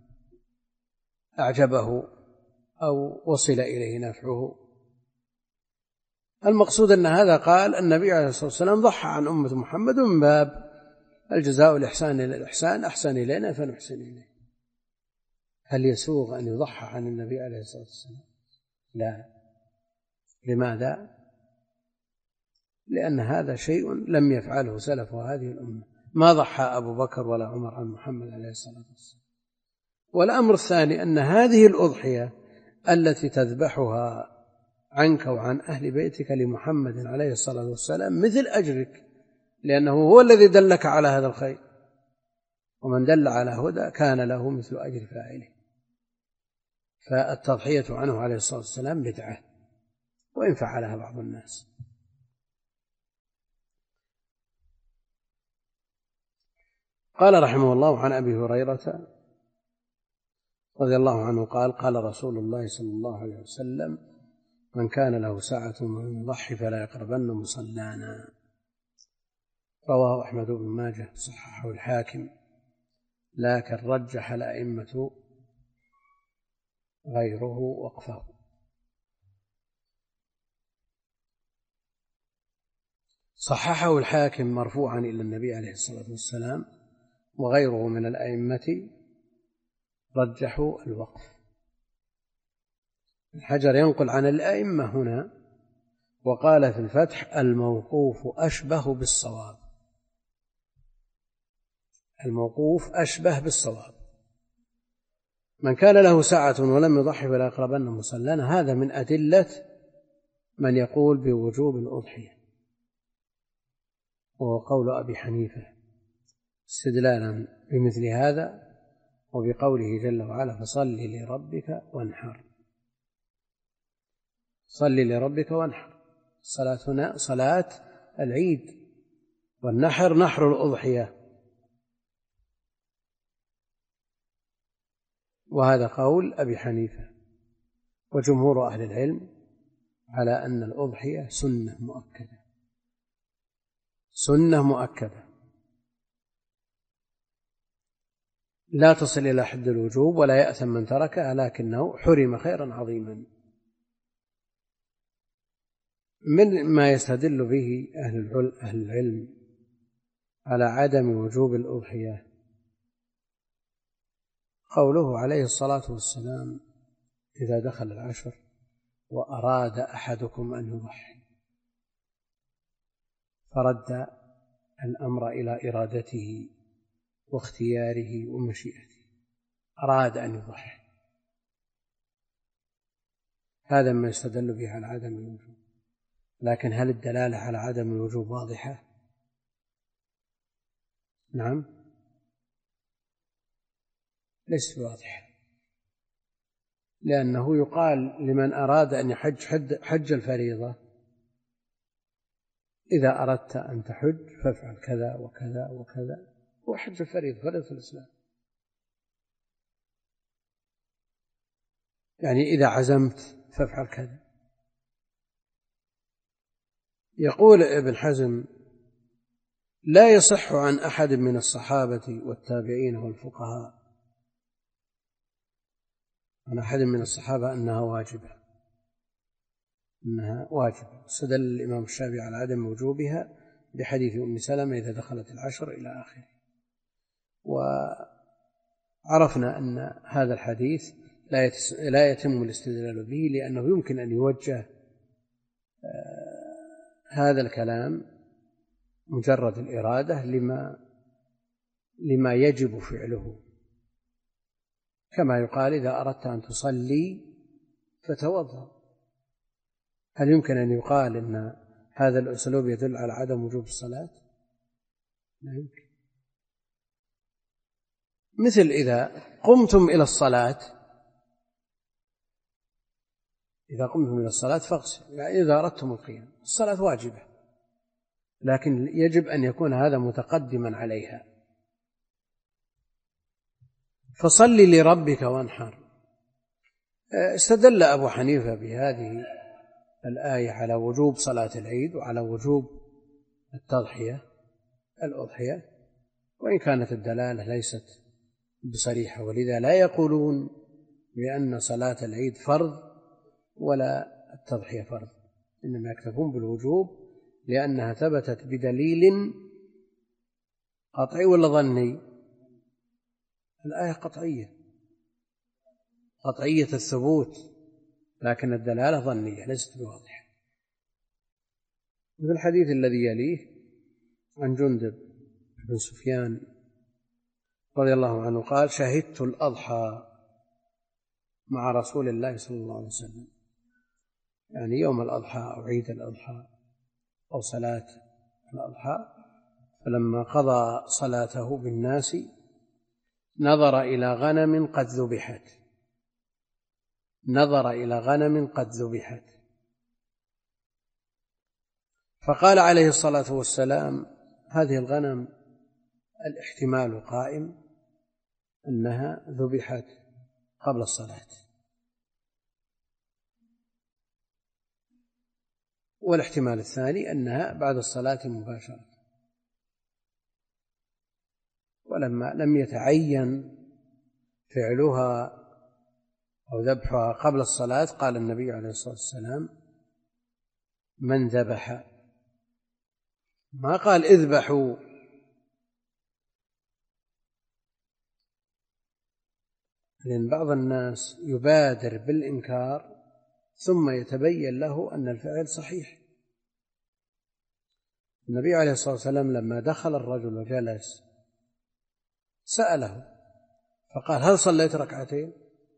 Speaker 1: أعجبه أو وصل إليه نفعه. المقصود أن هذا قال النبي عليه الصلاة والسلام ضحى عن أمة محمد من باب الجزاء الإحسان إلى الإحسان، أحسن إلينا فنحسن إليه. هل يسوغ أن يضحى عن النبي عليه الصلاة والسلام؟ لا. لماذا؟ لأن هذا شيء لم يفعله سلف هذه الأمة، ما ضحى أبو بكر ولا عمر عن محمد عليه الصلاة والسلام. والأمر الثاني أن هذه الأضحية التي تذبحها عنك وعن أهل بيتك لمحمد عليه الصلاة والسلام مثل أجرك، لأنه هو الذي دلك على هذا الخير، ومن دل على هدى كان له مثل أجر فاعله. فالتضحية عنه عليه الصلاة والسلام بدعة، وإن فعلها بعض الناس. قال رحمه الله عن أبي هريرة رضي الله عنه قال قال رسول الله صلى الله عليه وسلم: من كان له ساعة من يضحي فلا يقربن مصلانا. رواه أحمد بن ماجه، صححه الحاكم، لكن رجح الأئمة غيره وقفه. صححه الحاكم مرفوعا إلى النبي عليه الصلاة والسلام، وغيره من الأئمة رجحوا الوقف. الحجر ينقل عن الأئمة هنا وقال في الفتح: الموقوف أشبه بالصواب. الموقوف أشبه بالصواب. من كان له ساعة ولم يضحي فلا يقربن مصلانا، هذا من أدلة من يقول بوجوب الأضحية، وهو قول أبي حنيفة، استدلالا بمثل هذا وبقوله جل وعلا: فصل لربك وانحر. صل لربك وانحر، الصلاة هنا صلاة العيد، والنحر نحر الأضحية. وهذا قول أبي حنيفة. وجمهور أهل العلم على أن الأضحية سنة مؤكدة، سنة مؤكدة لا تصل إلى حد الوجوب ولا يأثم من تركها، لكنه حرم خيرا عظيما. من ما يستدل به أهل العلم على عدم وجوب الأضحية قوله عليه الصلاة والسلام: إذا دخل العشر وأراد أحدكم أن يضحي، فرد الأمر إلى إرادته واختياره ومشيئته، أراد أن يضحي، هذا ما يستدل به على عدم الوجوب. لكن هل الدلالة على عدم الوجوب واضحة؟ نعم، ليست واضحة، لأنه يقال لمن أراد أن يحج حج الفريضة: إذا أردت أن تحج فافعل كذا وكذا وكذا، هو حج الفريضة، فريضة الإسلام. يعني إذا عزمت فافعل كذا. يقول ابن حزم: لا يصح عن أحد من الصحابة والتابعين والفقهاء عن أحد من الصحابة أنها واجبة أنها واجبة استدل الإمام الشافعي على عدم وجوبها بحديث أم سلمة: إذا دخلت العشر إلى آخره. وعرفنا أن هذا الحديث لا يتم الاستدلال به، لأنه يمكن أن يوجه هذا الكلام مجرد الإرادة لما لما يجب فعله، كما يقال: إذا أردت أن تصلي فتوضأ. هل يمكن أن يقال أن هذا الأسلوب يدل على عدم وجوب الصلاة؟ لا يمكن. مثل إذا قمتم إلى الصلاة إذا قمتم إلى الصلاة فاغسلوا، يعني إذا أردتم القيام، الصلاة واجبة، لكن يجب أن يكون هذا متقدما عليها. فصل لربك وانحر. استدل أبو حنيفة بهذه الآية على وجوب صلاة العيد وعلى وجوب التضحية الأضحية، وإن كانت الدلالة ليست بصريحة، ولذا لا يقولون بأن صلاة العيد فرض ولا التضحية فرض، إنما يكتفون بالوجوب لأنها ثبتت بدليل قطعي ولا ظني. الآية قطعية قطعية الثبوت، لكن الدلالة ظنية ليست بواضحة. في الحديث الذي يليه عن جندب بن سفيان رضي الله عنه قال: شهدت الأضحى مع رسول الله صلى الله عليه وسلم، يعني يوم الأضحى أو عيد الأضحى أو صلاة الأضحى. فلما قضى صلاته بالناس نظر إلى غنم قد ذبحت نظر إلى غنم قد ذبحت فقال عليه الصلاة والسلام: هذه الغنم الاحتمال قائم أنها ذبحت قبل الصلاة، والاحتمال الثاني أنها بعد الصلاة مباشرة. ولما لم يتعين فعلها أو ذبحها قبل الصلاة قال النبي عليه الصلاة والسلام: من ذبح، ما قال اذبحوا، لأن بعض الناس يبادر بالإنكار ثم يتبين له أن الفعل صحيح. النبي عليه الصلاة والسلام لما دخل الرجل وجلس سأله فقال: هل صليت ركعتين؟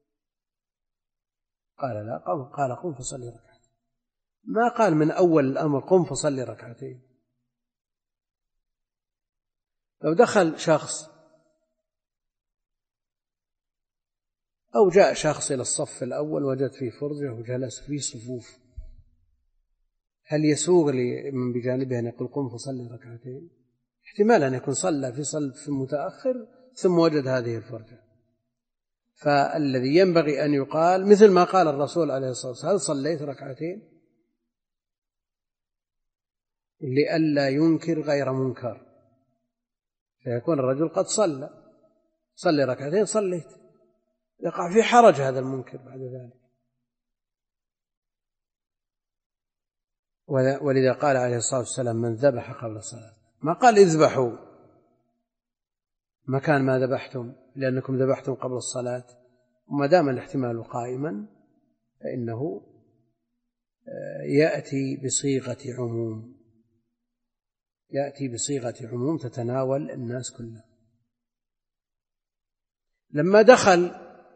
Speaker 1: قال: لا. قال: قم فصلي ركعتين. ما قال من أول الأمر قم فصلي ركعتين. لو دخل شخص أو جاء شخص إلى الصف الأول وجد فيه فرجة وجلس فيه صفوف، هل يسوغ لمن بجانبه أن يقول قم فصلي ركعتين؟ احتمال أن يكون صلى في صف متأخر ثم وجد هذه الفرجة. فالذي ينبغي أن يقال مثل ما قال الرسول عليه الصلاة والسلام: هل صليت ركعتين؟ لئلا ينكر غير منكر، فيكون الرجل قد صلى صلي ركعتين صليت، يقع في حرج هذا المنكر بعد ذلك. ولذا قال عليه الصلاة والسلام: من ذبح قبل الصلاة، ما قال اذبحوا مكان ما ذبحتم لأنكم ذبحتم قبل الصلاة. وما دام الاحتمال قائما فإنه يأتي بصيغة عموم يأتي بصيغة عموم تتناول الناس كلهم. لما دخل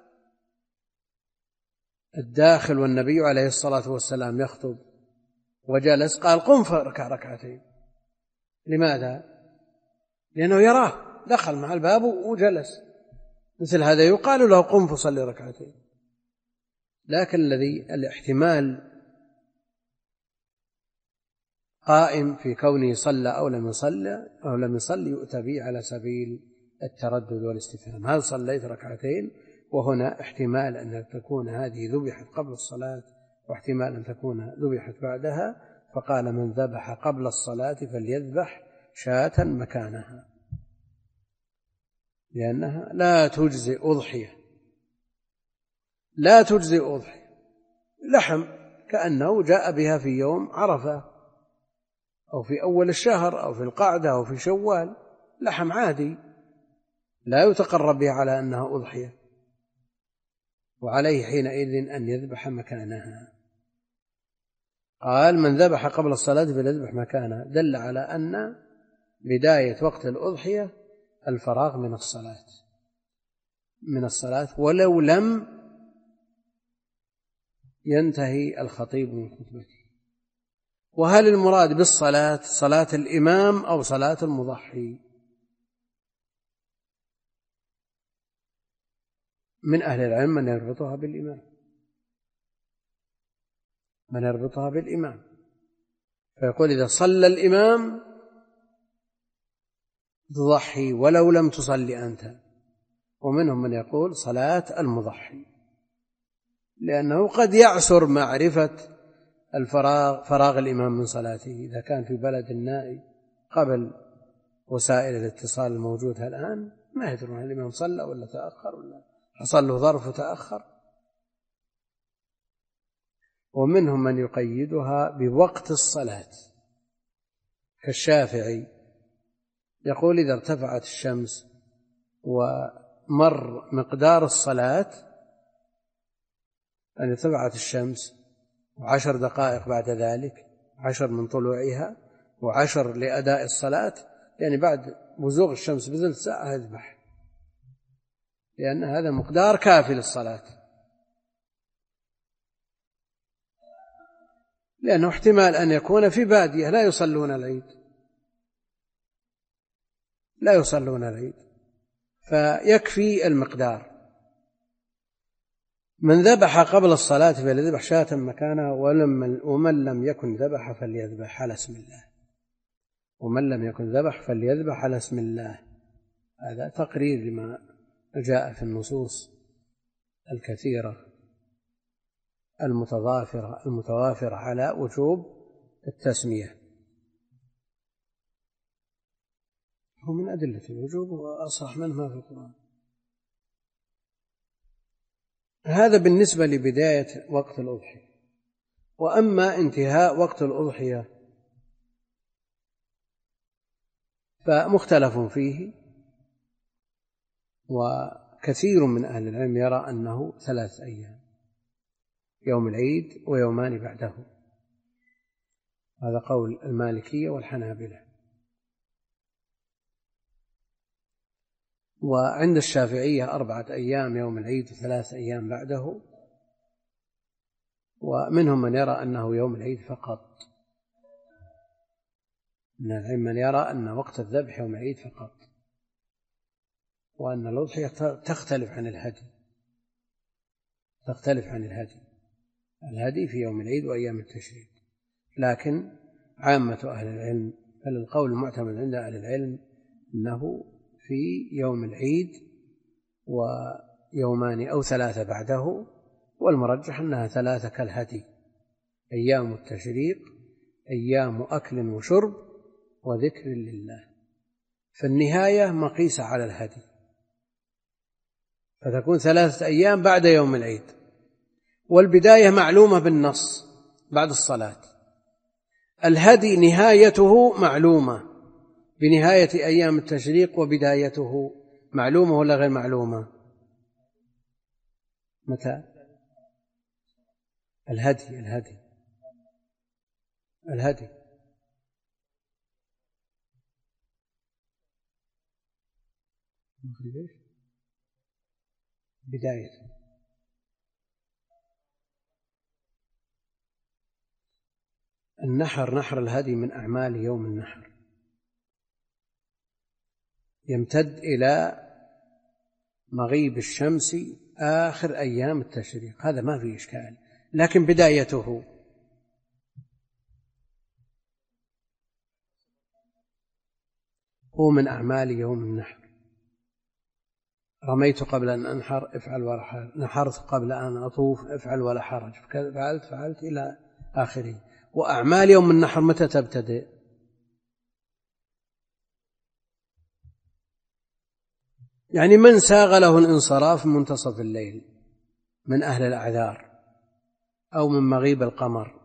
Speaker 1: الداخل والنبي عليه الصلاة والسلام يخطب وجلس قال: قم فركع ركعتين. لماذا؟ لأنه يراه دخل مع الباب وجلس، مثل هذا يقال له قم فصلي ركعتين. لكن الذي الاحتمال قائم في كونه صلى أو لم يصلي أو لم يصلي يؤتى به على سبيل التردد والاستفهام: هل صليت ركعتين؟ وهنا احتمال أن تكون هذه ذبحت قبل الصلاة واحتمال أن تكون ذبحت بعدها، فقال: من ذبح قبل الصلاة فليذبح شاة مكانها، لأنها لا تجزئ أضحية لا تجزئ أضحية لحم كأنه جاء بها في يوم عرفة أو في أول الشهر أو في القعدة أو في شوال، لحم عادي لا يتقرب به على أنها أضحية، وعليه حينئذ أن يذبح مكانها. قال: من ذبح قبل الصلاة فليذبح مكانها، دل على أن بداية وقت الأضحية الفراغ من الصلاة من الصلاة ولو لم ينتهي الخطيب من خطبته. وهل المراد بالصلاة صلاة الإمام أو صلاة المضحي؟ من أهل العلم من يربطها بالإمام من يربطها بالإمام فيقول: إذا صلى الإمام تضحي ولو لم تصلي أنت. ومنهم من يقول صلاة المضحي، لأنه قد يعسر معرفة الفراغ فراغ الإمام من صلاته إذا كان في بلد النائي قبل وسائل الاتصال الموجودة الآن، ما يدرون هل الإمام صلى ولا تأخر ولا حصل له ظرف وتأخر. ومنهم من يقيدها بوقت الصلاة كالشافعي، يقول: إذا ارتفعت الشمس ومر مقدار الصلاة، أن ارتفعت الشمس وعشر دقائق بعد ذلك، عشر من طلوعها وعشر لأداء الصلاة، يعني بعد بزوغ الشمس بثلث ساعة يذبح، لأن هذا مقدار كافي للصلاة. لأنه احتمال أن يكون في بادية لا يصلون العيد لا يصلون العيد فيكفي المقدار. من ذبح قبل الصلاة فليذبح شاة مكانها، ومن لم يكن ذبح فليذبح على اسم الله ومن لم يكن ذبح فليذبح على اسم الله. هذا تقرير لما جاء في النصوص الكثيرة المتضافرة المتوافرة على وجوب التسمية. هو من أدلة الوجوب وأصرح منها في القرآن. هذا بالنسبة لبداية وقت الأضحية. وأما انتهاء وقت الأضحية فمختلف فيه، وكثير من أهل العلم يرى أنه ثلاث أيام، يوم العيد ويومان بعده. هذا قول المالكية والحنابلة. وعند الشافعية أربعة أيام يوم العيد وثلاث أيام بعده، ومنهم من يرى أنه يوم العيد فقط. من العلم من يرى أن وقت الذبح يوم العيد فقط، وأن الأضحية تختلف عن الهدي تختلف عن الهدي الهدي في يوم العيد وأيام التشريق. لكن عامة أهل العلم، فالقول المعتمد عند أهل العلم أنه في يوم العيد ويومان أو ثلاثة بعده، والمرجح أنها ثلاثة كالهدي: أيام التشريق أيام أكل وشرب وذكر لله. فالنهاية مقيسة على الهدي، فتكون ثلاثة أيام بعد يوم العيد، والبداية معلومة بالنص بعد الصلاة. الهدي نهايته معلومة بنهاية أيام التشريق، وبدايته معلومة ولا غير معلومة؟ متى؟ الهدي الهدي الهدي بدايته. النحر، نحر الهدي من أعمال يوم النحر، يمتد إلى مغيب الشمس آخر أيام التشريق، هذا ما فيه إشكال. لكن بدايته هو من أعمال يوم النحر. رميت قبل أن أنحر افعل ولا حرج، نحرت قبل أن أطوف افعل ولا حرج، فعلت فعلت إلى آخره. وأعمال يوم النحر متى تبتدئ؟ يعني من ساغ له الانصراف من منتصف الليل من أهل الأعذار، أو من مغيب القمر،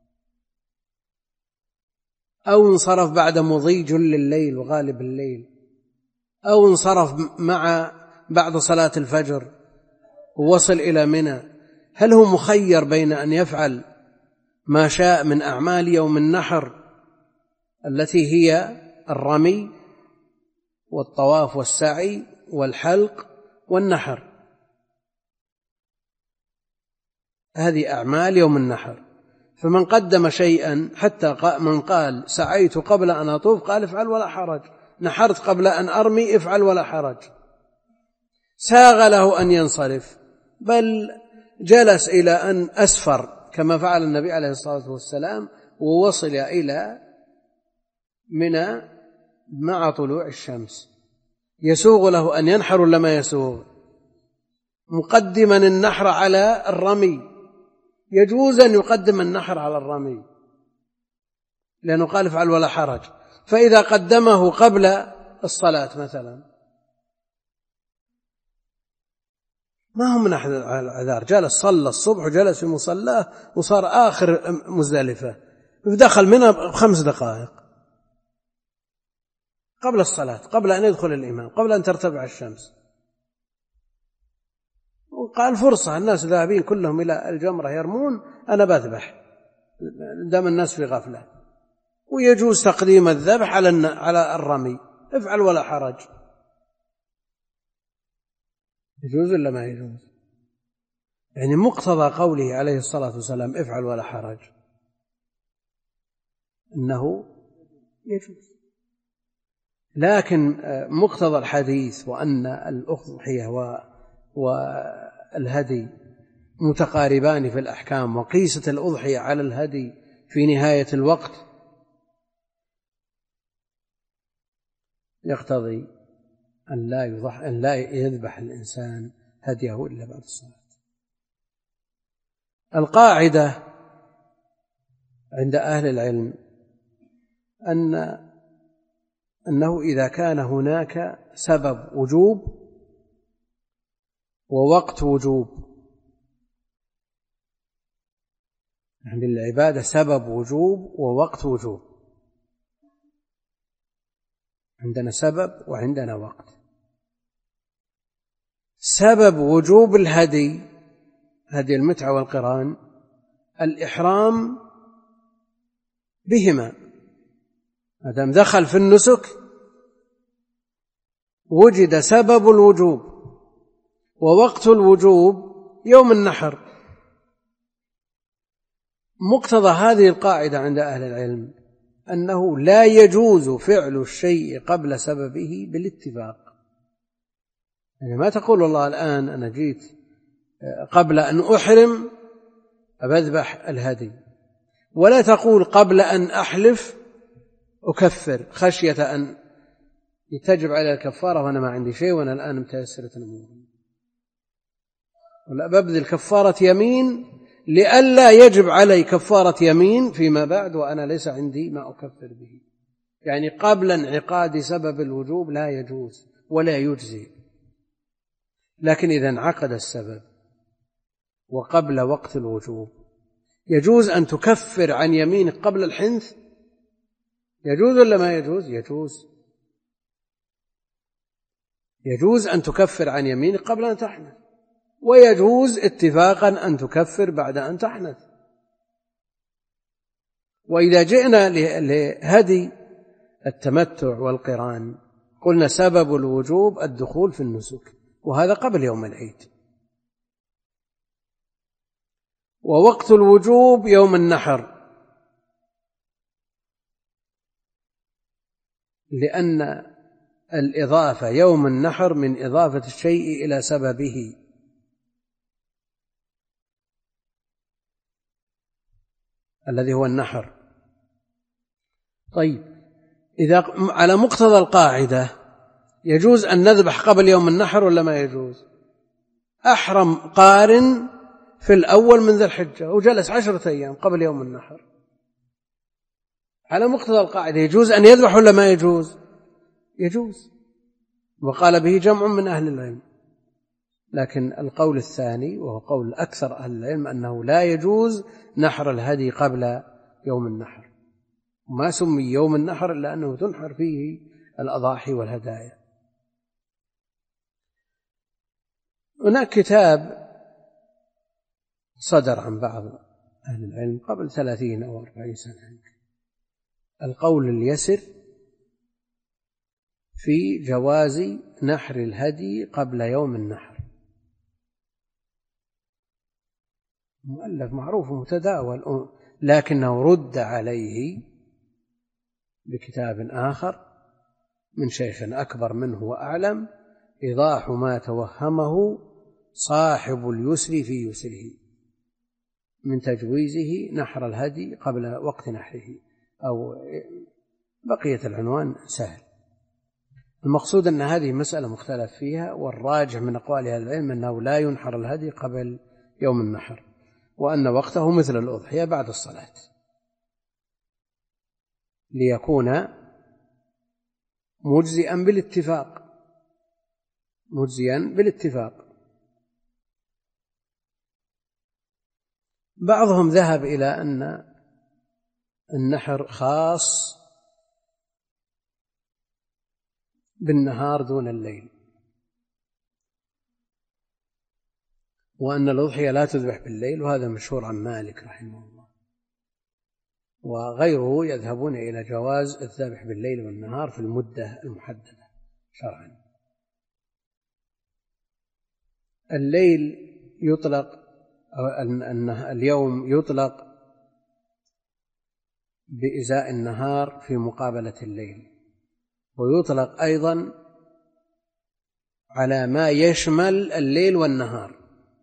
Speaker 1: أو انصرف بعد مضي جل الليل وغالب الليل، أو انصرف مع بعد صلاة الفجر ووصل إلى منى، هل هو مخير بين أن يفعل ما شاء من أعمال يوم النحر التي هي الرمي والطواف والسعي والحلق والنحر؟ هذه أعمال يوم النحر. فمن قدم شيئا، حتى من قال سعيت قبل أن أطوف قال افعل ولا حرج، نحرت قبل أن أرمي افعل ولا حرج، ساغ له أن ينصرف، بل جلس إلى أن أسفر كما فعل النبي عليه الصلاة والسلام، ووصل إلى منى مع طلوع الشمس. يسوغ له أن ينحر ولا ما يسوغ؟ مقدما النحر على الرمي، يجوز أن يقدم النحر على الرمي لأنه قال افعل ولا حرج. فإذا قدمه قبل الصلاة مثلا ما هو من أحد الأعذار، جلس صلى الصبح وجلس في مصلاه وصار آخر مزدلفة، دخل منها بخمس دقائق قبل الصلاة، قبل أن يدخل الإمام، قبل أن ترتفع الشمس، وقال فرصة، الناس ذاهبين كلهم إلى الجمرة يرمون، أنا بذبح دام الناس في غفلة. ويجوز تقديم الذبح على على الرمي، افعل ولا حرج. يجوز ولا ما يجوز؟ يعني مقتضى قوله عليه الصلاة والسلام افعل ولا حرج أنه يجوز. لكن مقتضى الحديث وأن الأضحية والهدي متقاربان في الأحكام، وقيست الأضحية على الهدي في نهاية الوقت، يقتضي أن لا يضح أن لا يذبح الإنسان هديه إلا بعد الصلاة. القاعدة عند أهل العلم أن أنه إذا كان هناك سبب وجوب ووقت وجوب، عند العبادة سبب وجوب ووقت وجوب، عندنا سبب وعندنا وقت. سبب وجوب الهدي، هدي المتعة والقران، الإحرام بهما، ما دام دخل في النسك وجد سبب الوجوب، ووقت الوجوب يوم النحر. مقتضى هذه القاعدة عند أهل العلم أنه لا يجوز فعل الشيء قبل سببه بالاتفاق. يعني ما تقول الله الآن أنا جيت قبل أن أحرم أذبح الهدي، ولا تقول قبل أن أحلف أكفر خشية أن تجب على الكفارة وأنا ما عندي شيء وأنا الآن متيسرة الأمور، ولا ببذل كفارة يمين لئلا يجب علي كفارة يمين فيما بعد وأنا ليس عندي ما أكفر به. يعني قبل انعقاد سبب الوجوب لا يجوز ولا يجزي. لكن إذا انعقد السبب وقبل وقت الوجوب يجوز أن تكفر عن يمينك قبل الحنث، يجوز ولا ما يجوز؟ يجوز. يجوز أن تكفر عن يمينك قبل أن تحنث، ويجوز اتفاقا أن تكفر بعد أن تحنث. وإذا جئنا لهدي التمتع والقران قلنا سبب الوجوب الدخول في النسك، وهذا قبل يوم العيد، ووقت الوجوب يوم النحر، لأن الإضافة يوم النحر من إضافة الشيء إلى سببه. الذي هو النحر. طيب إذا على مقتضى القاعدة يجوز أن نذبح قبل يوم النحر ولا ما يجوز؟ أحرم قارن في الأول من ذي الحجة وجلس عشرة أيام قبل يوم النحر، على مقتضى القاعدة يجوز أن يذبح ولا ما يجوز؟ يجوز، وقال به جمع من أهل العلم. لكن القول الثاني وهو قول أكثر أهل العلم أنه لا يجوز نحر الهدي قبل يوم النحر، وما سمي يوم النحر إلا أنه تنحر فيه الأضاحي والهدايا. هناك كتاب صدر عن بعض أهل العلم قبل ثلاثين أو أربعين سنة، القول اليسر في جواز نحر الهدي قبل يوم النحر، مؤلف معروف متداول، لكنه رد عليه بكتاب آخر من شيخ أكبر منه وأعلم، إيضاح ما توهمه صاحب اليسر في يسره من تجويزه نحر الهدي قبل وقت نحره، أو بقية العنوان سهل. المقصود أن هذه مسألة مختلف فيها، والراجح من أقوال أهل العلم أنه لا ينحر الهدي قبل يوم النحر، وأن وقته مثل الأضحية بعد الصلاة، ليكون مجزئا بالاتفاق، مجزئا بالاتفاق. بعضهم ذهب إلى أن النحر خاص بالنهار دون الليل، وأن الأضحية لا تذبح بالليل، وهذا مشهور عن مالك رحمه الله، وغيره يذهبون إلى جواز الذبح بالليل والنهار في المدة المحددة شرعا. الليل يطلق أو أن اليوم يطلق بإزاء النهار في مقابلة الليل، ويطلق أيضا على ما يشمل الليل والنهار.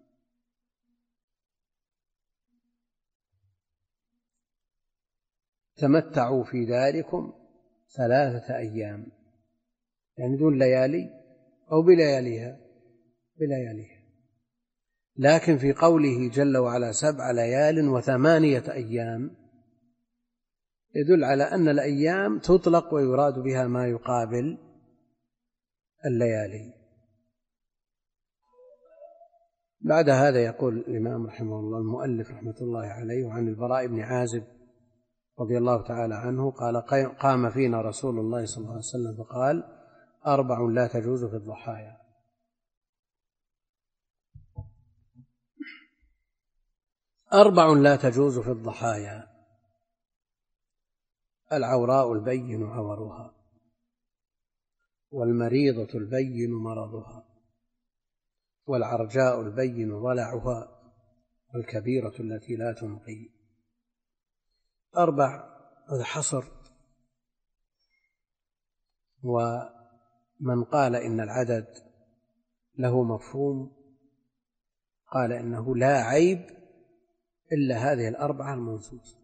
Speaker 1: تمتعوا في ذلكم ثلاثة أيام، يعني دون ليالي أو بلياليها بلياليها. لكن في قوله جل وعلا سبع ليال وثمانية أيام يدل على أن الأيام تطلق ويراد بها ما يقابل الليالي. بعد هذا يقول الإمام رحمه الله المؤلف رحمة الله عليه: وعن البراء بن عازب رضي الله تعالى عنه قال: قام فينا رسول الله صلى الله عليه وسلم فقال: أربع لا تجوز في الضحايا. أربع لا تجوز في الضحايا: العوراء البين عورها، والمريضة البين مرضها، والعرجاء البين ضلعها، والكبيرة التي لا تنقي. أربع هذا حصر. ومن قال إن العدد له مفهوم قال إنه لا عيب إلا هذه الأربعة المنصوصة.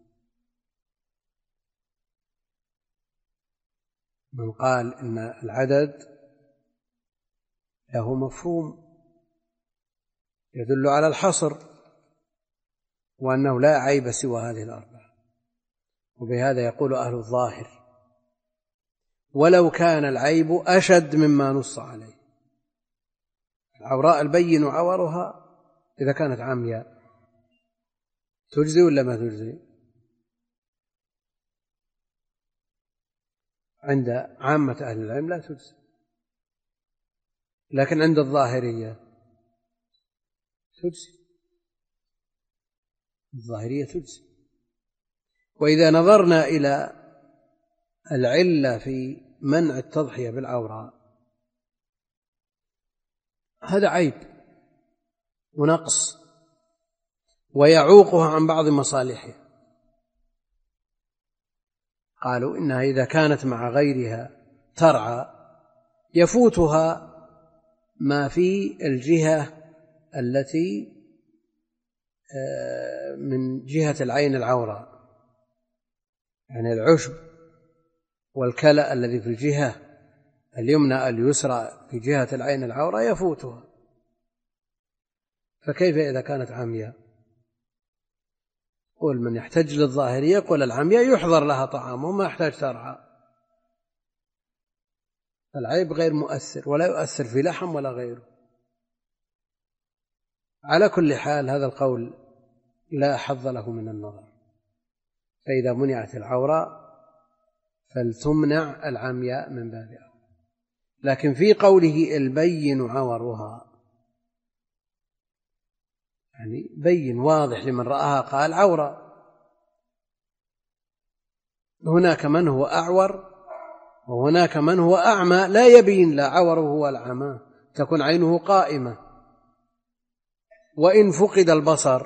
Speaker 1: من قال إن العدد له مفهوم يدل على الحصر وأنه لا عيب سوى هذه الأربعة، وبهذا يقول أهل الظاهر: ولو كان العيب أشد مما نص عليه. العوراء البين عورها إذا كانت عمياء تجزي ولا ما تجزي؟ عند عامة أهل العلم لا تجزي، لكن عند الظاهرية تجزي. الظاهرية تجزي. وإذا نظرنا إلى العلة في منع التضحية بالعوراء هذا عيب ونقص ويعوقها عن بعض مصالحها. قالوا إنها إذا كانت مع غيرها ترعى يفوتها ما في الجهة التي من جهة العين العوراء، يعني العشب والكلأ الذي في الجهة اليمنى اليسرى في جهة العين العوراء يفوتها، فكيف إذا كانت عمياء؟ قل من يحتج للظاهرية يقول العمياء يحضر لها طعام وما يحتاج ترعى، العيب غير مؤثر ولا يؤثر في لحم ولا غيره. على كل حال هذا القول لا حظ له من النظر، فإذا منعت العوراء فلتمنع العمياء من باب أولى. لكن في قوله البين عورها يعني بين واضح لمن رآها قال عورة. هناك من هو أعور وهناك من هو أعمى لا يبين لا عوره ولا عماه، تكون عينه قائمة وإن فقد البصر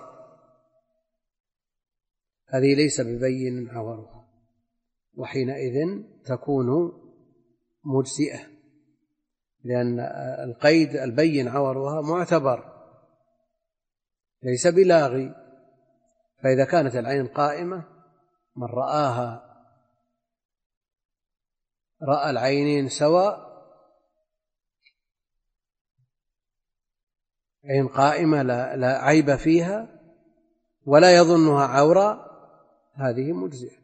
Speaker 1: هذه ليس ببين عورها، وحينئذ تكون مجزئة، لأن القيد البين عورها معتبر ليس بلاغي. فإذا كانت العين قائمة من رآها رأى العينين سواء، عين قائمة لا, لا عيب فيها ولا يظنها عورة، هذه مجزئة.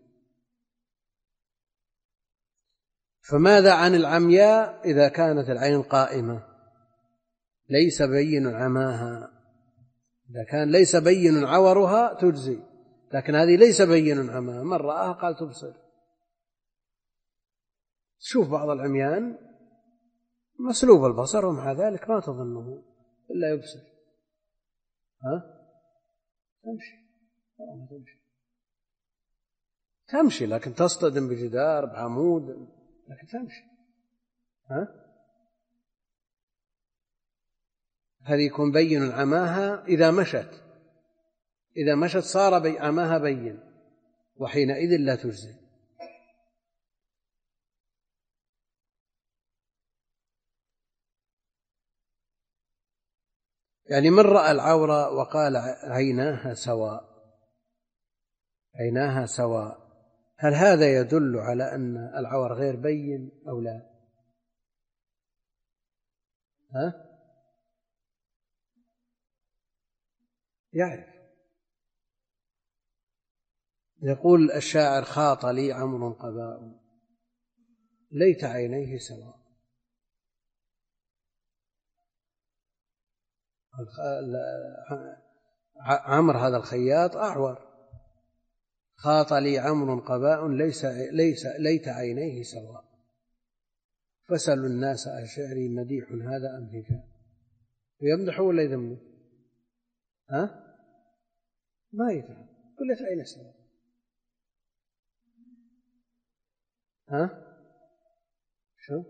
Speaker 1: فماذا عن العمياء إذا كانت العين قائمة ليس بين عماها؟ إذا كان ليس بين عورها تجزي، لكن هذه ليس بين عماها، من رآها قال تبصر. شوف بعض العميان مسلوب البصر ومع ذلك ما تظنه إلا يبصر، ها تمشي تمشي تمشي لكن تصطدم بجدار بعمود لكن تمشي، ها هذه يكون بين عماها إذا مشت، إذا مشت صار بي عماها بين، وحينئذ لا تجزي. يعني من رأى العورة وقال عيناها سواء عيناها سواء هل هذا يدل على أن العور غير بين أو لا؟ ها؟ يعرف. يقول الشاعر: خاط لي عمرو قباء ليت عينيه سواء. عمرو هذا الخياط أعور. خاط لي عمرو قباء ليس ليس ليت عينيه سواء. فسلوا الناس أشعري مديح هذا أم هجاء. يمدح ولا يذم؟ ها؟ ما يفهم. كلت عينه سواء. ها؟ شو؟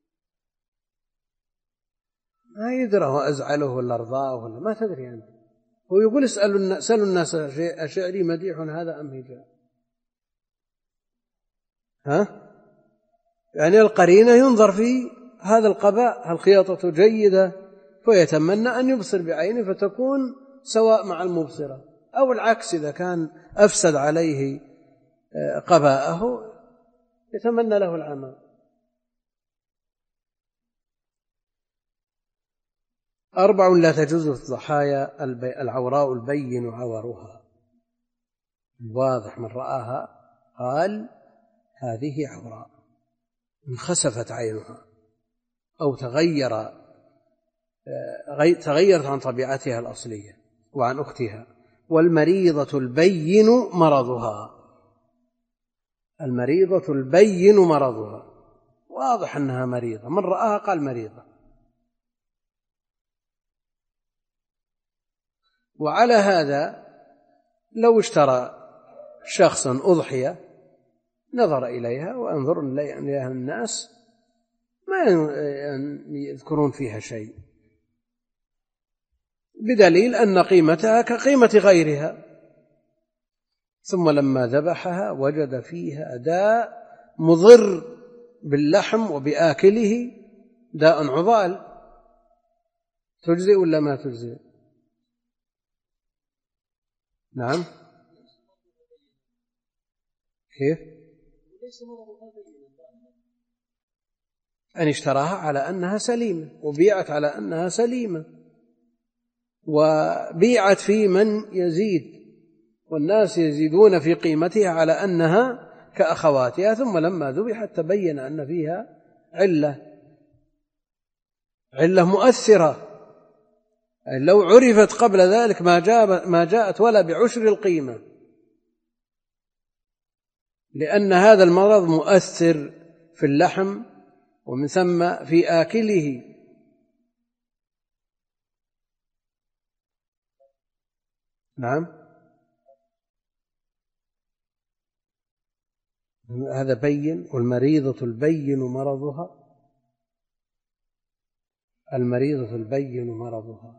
Speaker 1: ما يدري هو أزعله ولا أرضاه ولا ما تدري أنت. هو يقول اسألوا سألوا الناس أشعري مديح هذا أم هجاء. ها؟ يعني القرينة ينظر في هذا القباء هل خياطته جيدة فيتمنى أن يبصر بعينه فتكون سواء مع المبصرة، أو العكس إذا كان أفسد عليه قباءه يتمنى له العمى. أربع لا تجوز في الضحايا: العوراء البين عورها. الواضح من رآها قال هذه عوراء، انخسفت عينها أو تغير تغيرت عن طبيعتها الأصلية وعن أختها. والمريضة البين مرضها. المريضة البين مرضها، واضح أنها مريضة، من رآها قال مريضة. وعلى هذا لو اشترى شخص أضحية نظر إليها وأنظر إليها الناس ما يذكرون فيها شيء، بدليل أن قيمتها كقيمة غيرها، ثم لما ذبحها وجد فيها داء مضر باللحم وبآكله، داء عضال، تجزئ ولا ما تجزئ؟ نعم. كيف؟ أن اشتراها على أنها سليمة وبيعت على أنها سليمة، وبيعت في من يزيد والناس يزيدون في قيمتها على أنها كأخواتها، ثم لما ذبحت تبين أن فيها علة علة مؤثرة. لو عرفت قبل ذلك ما جاءت ما جاءت ولا بعشر القيمة، لأن هذا المرض مؤثر في اللحم ومن ثم في آكله. نعم. هذا بين. والمريضة البين مرضها. المريضة البين مرضها.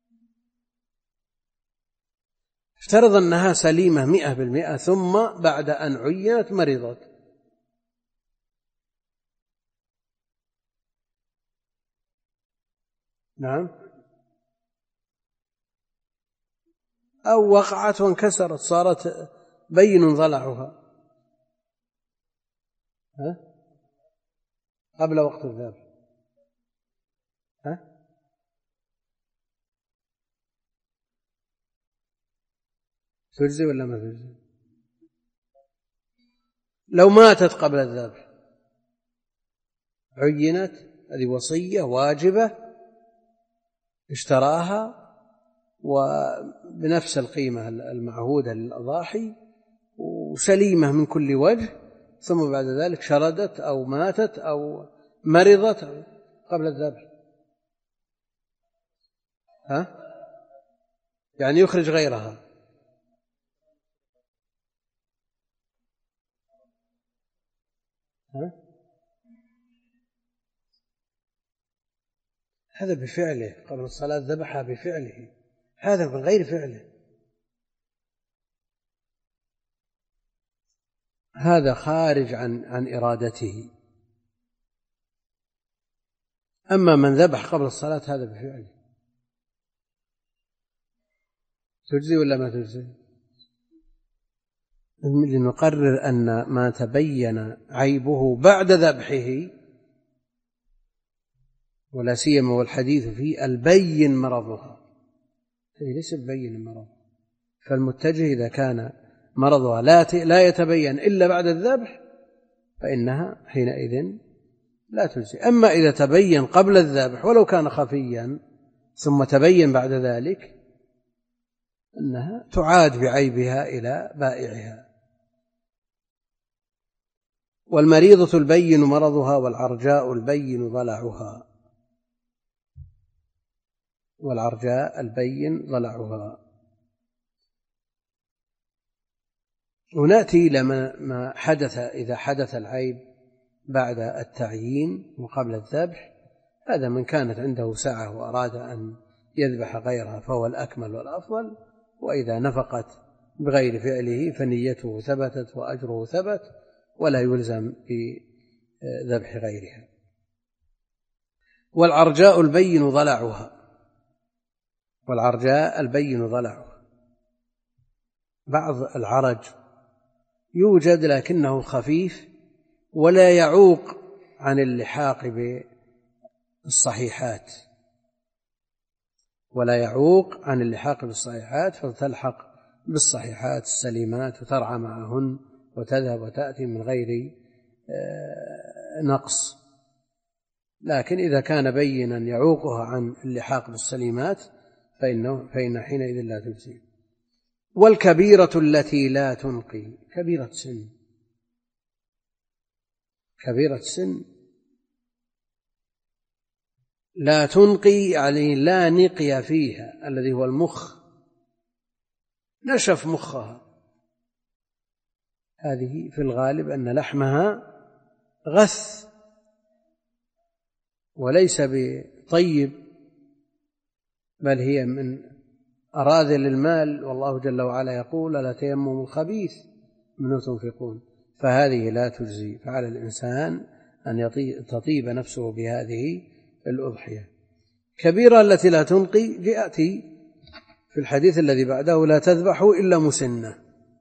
Speaker 1: افترض أنها سليمة مئة بالمئة ثم بعد أن عينت مرضت، نعم، أو وقعت وانكسرت صارت بين ضلعها ها؟ قبل وقت الذبح، ها؟ تجزي ولا ما تجزي؟ لو ماتت قبل الذبح عينت، هذه وصية واجبة، اشتراها وبنفس القيمة المعهودة للأضاحي وسليمة من كل وجه، ثم بعد ذلك شردت أو ماتت أو مرضت قبل الذبح، ها؟ يعني يخرج غيرها. ها؟ هذا بفعله قبل الصلاة، ذبحها بفعله، هذا من غير فعله. هذا خارج عن عن إرادته. أما من ذبح قبل الصلاة هذا بفعله. تجزي ولا ما تجزي؟ لنقرر أن ما تبين عيبه بعد ذبحه، ولا سيما والحديث فيه البين مرضها، ليس البين المرض. فالمتجه إذا كان مرضها لا يتبين إلا بعد الذبح فإنها حينئذ لا تجزي. أما إذا تبين قبل الذبح ولو كان خفيا ثم تبين بعد ذلك أنها تعاد بعيبها إلى بائعها. والمريضة البين مرضها والعرجاء البين ضلعها، والعرجاء البين ضلعها. ونأتي لما ما حدث إذا حدث العيب بعد التعيين وقبل الذبح، هذا من كانت عنده سعة وأراد أن يذبح غيرها فهو الأكمل والأفضل، وإذا نفقت بغير فعله فنيته ثبتت وأجره ثبت ولا يلزم بذبح غيرها. والعرجاء البين ضلعها، والعرجاء البين ضلعها. بعض العرج يوجد لكنه خفيف ولا يعوق عن اللحاق بالصحيحات، ولا يعوق عن اللحاق بالصحيحات، فتلحق بالصحيحات السليمات وترعى معهن وتذهب وتأتي من غير نقص. لكن إذا كان بينا يعوقها عن اللحاق بالسليمات فإنه فإن حينئذ لا تجزي. والكبيرة التي لا تنقي، كبيرة سن، كبيرة سن لا تنقي يعني لا نقي فيها، الذي هو المخ، نشف مخها، هذه في الغالب أن لحمها غث وليس بطيب، بل هي من أراذل المال، والله جل وعلا يقول لا تيمموا الخبيث منه تنفقون، فهذه لا تجزي. فعلى الإنسان أن تطيب نفسه بهذه الأضحية. كبيرة التي لا تنقي يأتي في الحديث الذي بعده لا تذبحوا إلا مسنة.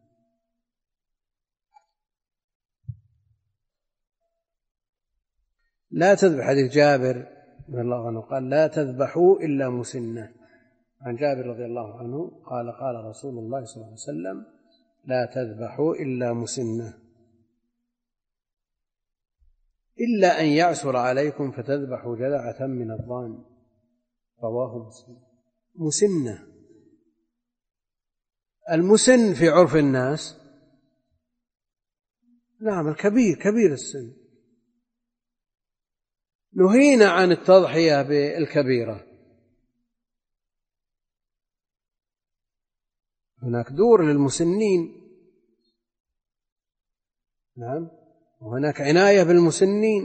Speaker 1: لا تذبح، حديث جابر رضي الله عنه قال لا تذبحوا إلا مسنة. عن جابر رضي الله عنه قال قال رسول الله صلى الله عليه وسلم لا تذبحوا إلا مسنة إلا أن يعسر عليكم فتذبحوا جذعة من الضان، رواه مسلم. مسنة، المسن في عرف الناس نعم الكبير، كبير السن. نهينا عن التضحية بالكبيرة، هناك دور للمسنين، نعم، وهناك عناية بالمسنين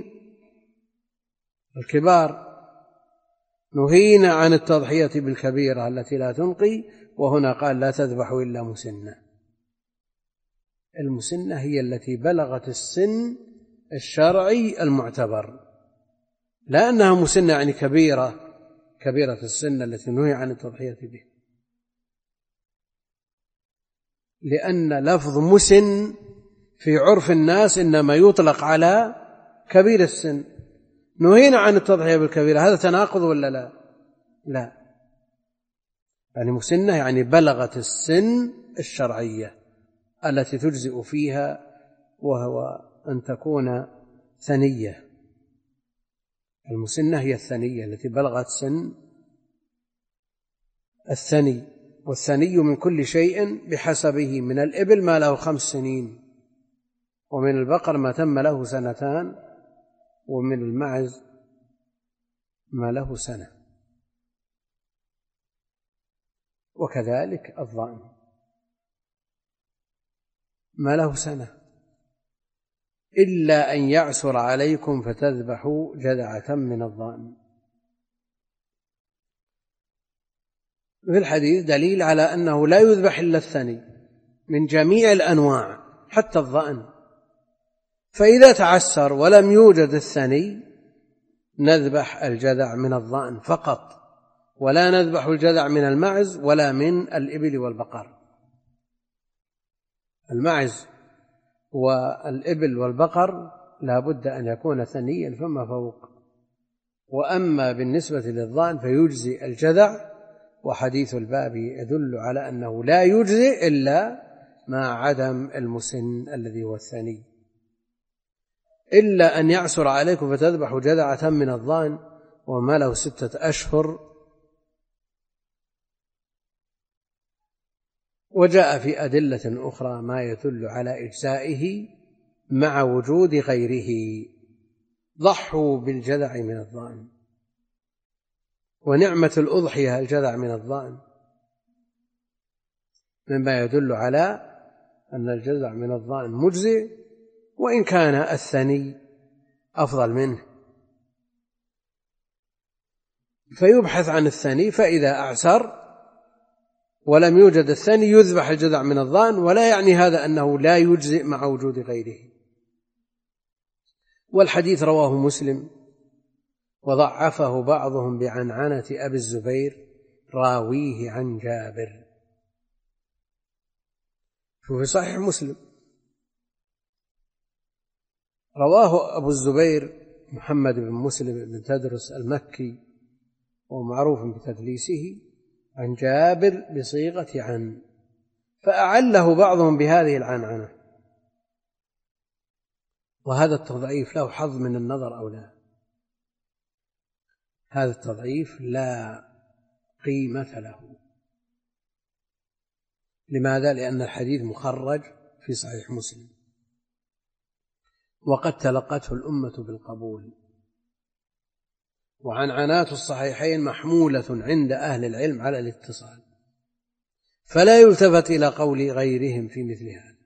Speaker 1: الكبار. نهينا عن التضحية بالكبيرة التي لا تنقي، وهنا قال لا تذبحوا إلا مسنة. المسنة هي التي بلغت السن الشرعي المعتبر، لا أنها مسنة يعني كبيرة، كبيرة السن التي نهي عن التضحية به، لأن لفظ مسن في عرف الناس إنما يطلق على كبير السن. نهينا عن التضحية بالكبيرة، هذا تناقض ولا لا؟ لا، يعني مسنة يعني بلغت السن الشرعية التي تجزئ فيها، وهو أن تكون ثنية. المسنة هي الثنية التي بلغت سن الثني، والثني من كل شيء بحسبه، من الإبل ما له خمس سنين، ومن البقر ما تم له سنتان، ومن المعز ما له سنة، وكذلك الضأن ما له سنة. إلا أن يعسر عليكم فتذبحوا جذعة من الضأن. في الحديث دليل على أنه لا يذبح إلا الثني من جميع الأنواع، حتى الضأن فإذا تعسر ولم يوجد الثني نذبح الجذع من الضأن فقط، ولا نذبح الجذع من المعز ولا من الإبل والبقر. المعز والإبل والبقر لا بد أن يكون ثنيا فما فوق، وأما بالنسبة للضأن فيجزي الجذع، وحديث الباب يدل على أنه لا يجزي إلا مع عدم المسن الذي هو الثني، إلا أن يعسر عليكم فتذبحوا جذعة من الضأن وما له ستة أشهر. وجاء في أدلة أخرى ما يدل على إجزائه مع وجود غيره. ضحوا بالجذع من الضأن، ونعمة الأضحية الجذع من الضأن، مما يدل على أن الجذع من الضأن مجزئ، وإن كان الثني أفضل منه. فيبحث عن الثني، فإذا أعسر ولم يوجد الثني يذبح الجذع من الضأن، ولا يعني هذا أنه لا يجزئ مع وجود غيره. والحديث رواه مسلم وضعفه بعضهم بعنعنة أبي الزبير راويه عن جابر. في صحيح مسلم رواه أبو الزبير محمد بن مسلم بن تدرس المكي ومعروف بتدليسه عن جابر بصيغة عن، فأعله بعضهم بهذه العنعنة، وهذا التضعيف له حظ من النظر أو لا؟ هذا التضعيف لا قيمة له. لماذا؟ لأن الحديث مخرج في صحيح مسلم، وقد تلقته الأمة بالقبول، وعنعنات الصحيحين محمولة عند أهل العلم على الاتصال، فلا يلتفت إلى قول غيرهم في مثل هذا.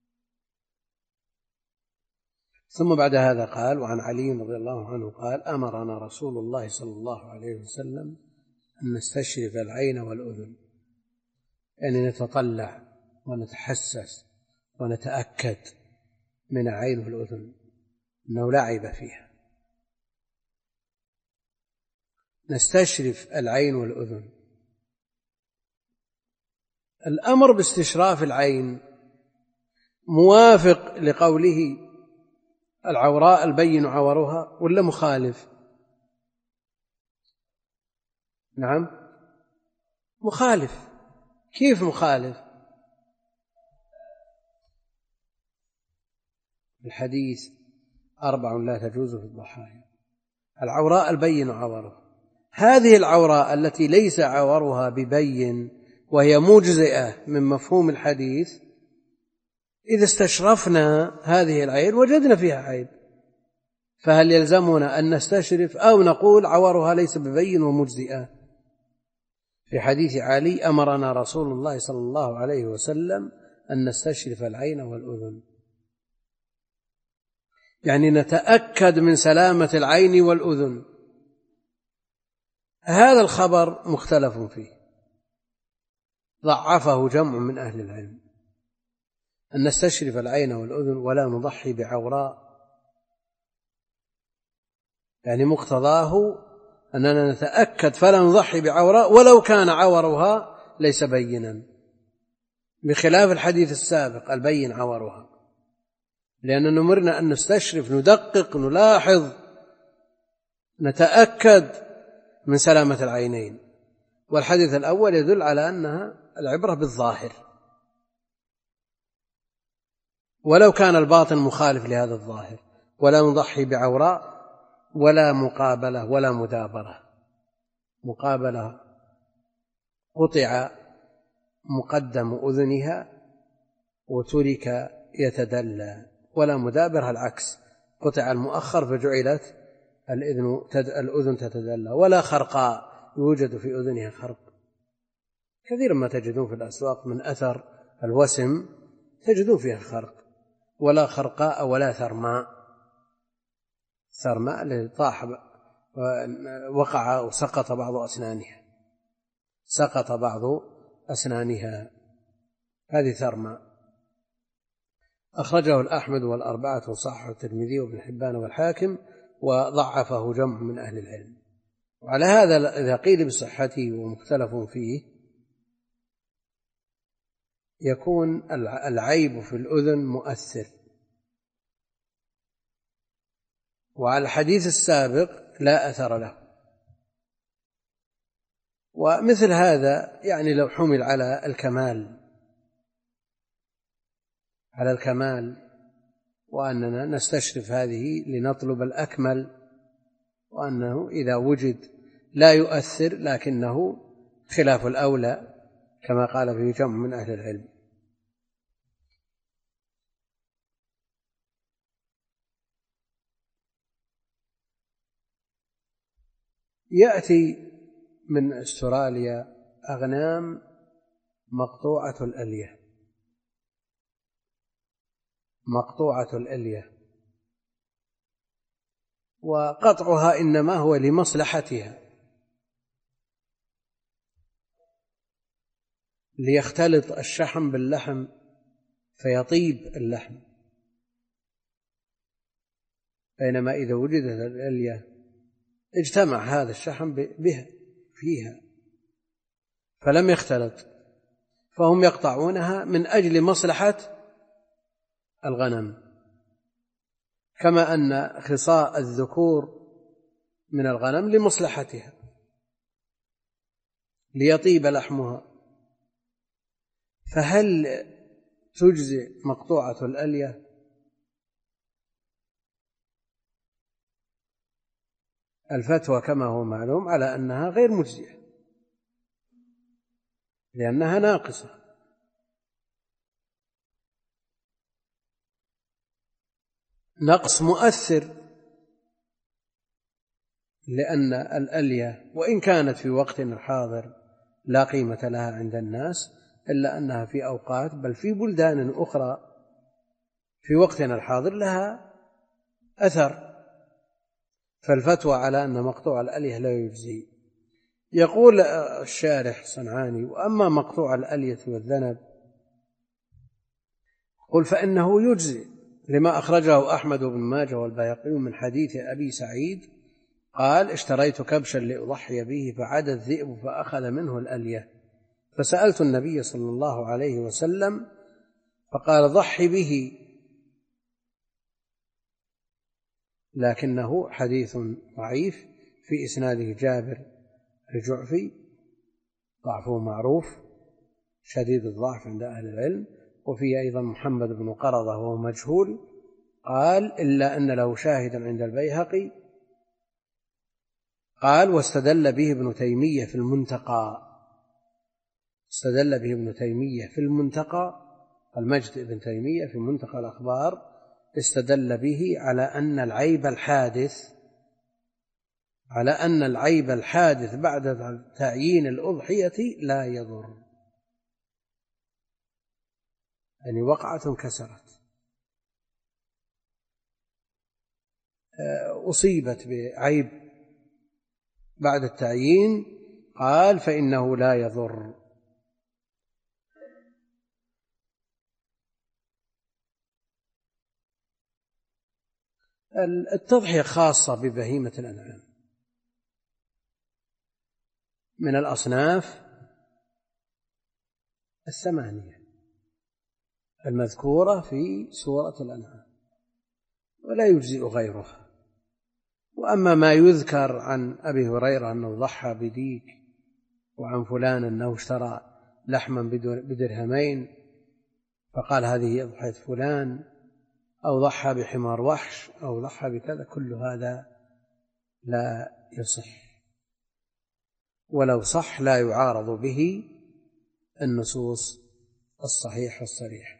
Speaker 1: ثم بعد هذا قال: وعن علي رضي الله عنه قال: أمرنا رسول الله صلى الله عليه وسلم أن نستشرف العين والأذن، يعني نتطلع ونتحسس ونتأكد من العين والأذن أنه لا عيب فيها. نستشرف العين والأذن. الأمر باستشراف العين موافق لقوله العوراء البين عورها ولا مخالف؟ نعم مخالف. كيف مخالف؟ الحديث أربع لا تجوز في الضحايا: العوراء البين عورها. هذه العوراء التي ليس عورها ببين وهي مجزئة من مفهوم الحديث، إذا استشرفنا هذه العين وجدنا فيها عيب، فهل يلزمنا أن نستشرف أو نقول عورها ليس ببين ومجزئة؟ في حديث علي: أمرنا رسول الله صلى الله عليه وسلم أن نستشرف العين والأذن، يعني نتأكد من سلامة العين والأذن. هذا الخبر مختلف فيه، ضعفه جمع من أهل العلم، أن نستشرف العين والأذن ولا نضحي بعوراء، يعني مقتضاه أننا نتأكد فلا نضحي بعوراء ولو كان عورها ليس بينا، بخلاف الحديث السابق البين عورها، لأننا نمرنا أن نستشرف، ندقق، نلاحظ، نتأكد من سلامة العينين. والحديث الأول يدل على أنها العبرة بالظاهر، ولو كان الباطن مخالف لهذا الظاهر. ولا نضحي بعوراء ولا مقابلة ولا مدابرة. مقابلة قطع مقدم أذنها وترك يتدلى، ولا مدابرة العكس، قطع المؤخر فجعلت الأذن تتدلى. ولا خرقاء يوجد في أذنها خرق، كثيرا ما تجدون في الأسواق من أثر الوسم تجدون فيها خرق. ولا خرقاء ولا ثرماء، ثرماء الذي طاح وقع وسقط بعض أسنانها، سقط بعض أسنانها، هذه ثرماء. أخرجه الأحمد والأربعة وصححه الترمذي وابن حبان والحاكم، وضعفه جمع من أهل العلم. وعلى هذا إذا قيل بصحته ومختلف فيه يكون العيب في الأذن مؤثر. وعلى الحديث السابق لا أثر له. ومثل هذا يعني لو حمل على الكمال على الكمال وأننا نستشرف هذه لنطلب الأكمل، وأنه إذا وجد لا يؤثر لكنه خلاف الأولى كما قال فيه جمع من أهل العلم. يأتي من أستراليا أغنام مقطوعة الألية مقطوعة الألية وقطعها إنما هو لمصلحتها، ليختلط الشحم باللحم فيطيب اللحم، بينما إذا وجدت الألية اجتمع هذا الشحم بها فيها فلم يختلط، فهم يقطعونها من أجل مصلحة الغنم، كما أن خصاء الذكور من الغنم لمصلحتها ليطيب لحمها. فهل تجزئ مقطوعة الألية؟ الفتوى كما هو معلوم على أنها غير مجزئة لأنها ناقصة. نقص مؤثر، لأن الألية وإن كانت في وقتنا الحاضر لا قيمة لها عند الناس، إلا أنها في أوقات بل في بلدان أخرى في وقتنا الحاضر لها أثر، فالفتوى على أن مقطوع الألية لا يجزي. يقول الشارح صنعاني: وأما مقطوع الألية والذنب قل فإنه يجزي، لما أخرجه أحمد بن ماجه والبيهقي من حديث أبي سعيد قال: اشتريت كبشا لأضحي به فعاد الذئب فأخذ منه الألية، فسألت النبي صلى الله عليه وسلم فقال: ضحي به، لكنه حديث ضعيف، في إسناده جابر الجعفي ضعفه معروف شديد الضعف عند أهل العلم، وفيه أيضا محمد بن قرضة وهو مجهول. قال: إلا أن له شاهدا عند البيهقي. قال: واستدل به ابن تيمية في المنتقى استدل به ابن تيمية في المنتقى المجد ابن تيمية في منتقى الأخبار استدل به على أن العيب الحادث على أن العيب الحادث بعد تعيين الأضحية لا يضر، يعني وقعة كسرت أصيبت بعيب بعد التعيين، قال: فإنه لا يضر. التضحية خاصة ببهيمة الأنعام من الأصناف الثمانية المذكورة في سورة الأنعام، ولا يجزئ غيرها. وأما ما يذكر عن أبي هريرة أنه ضحى بديك، وعن فلان أنه اشترى لحما بدرهمين فقال هذه أضحية فلان، أو ضحى بحمار وحش، أو ضحى بكذا، كل هذا لا يصح، ولو صح لا يعارض به النصوص الصحيحة الصريحة.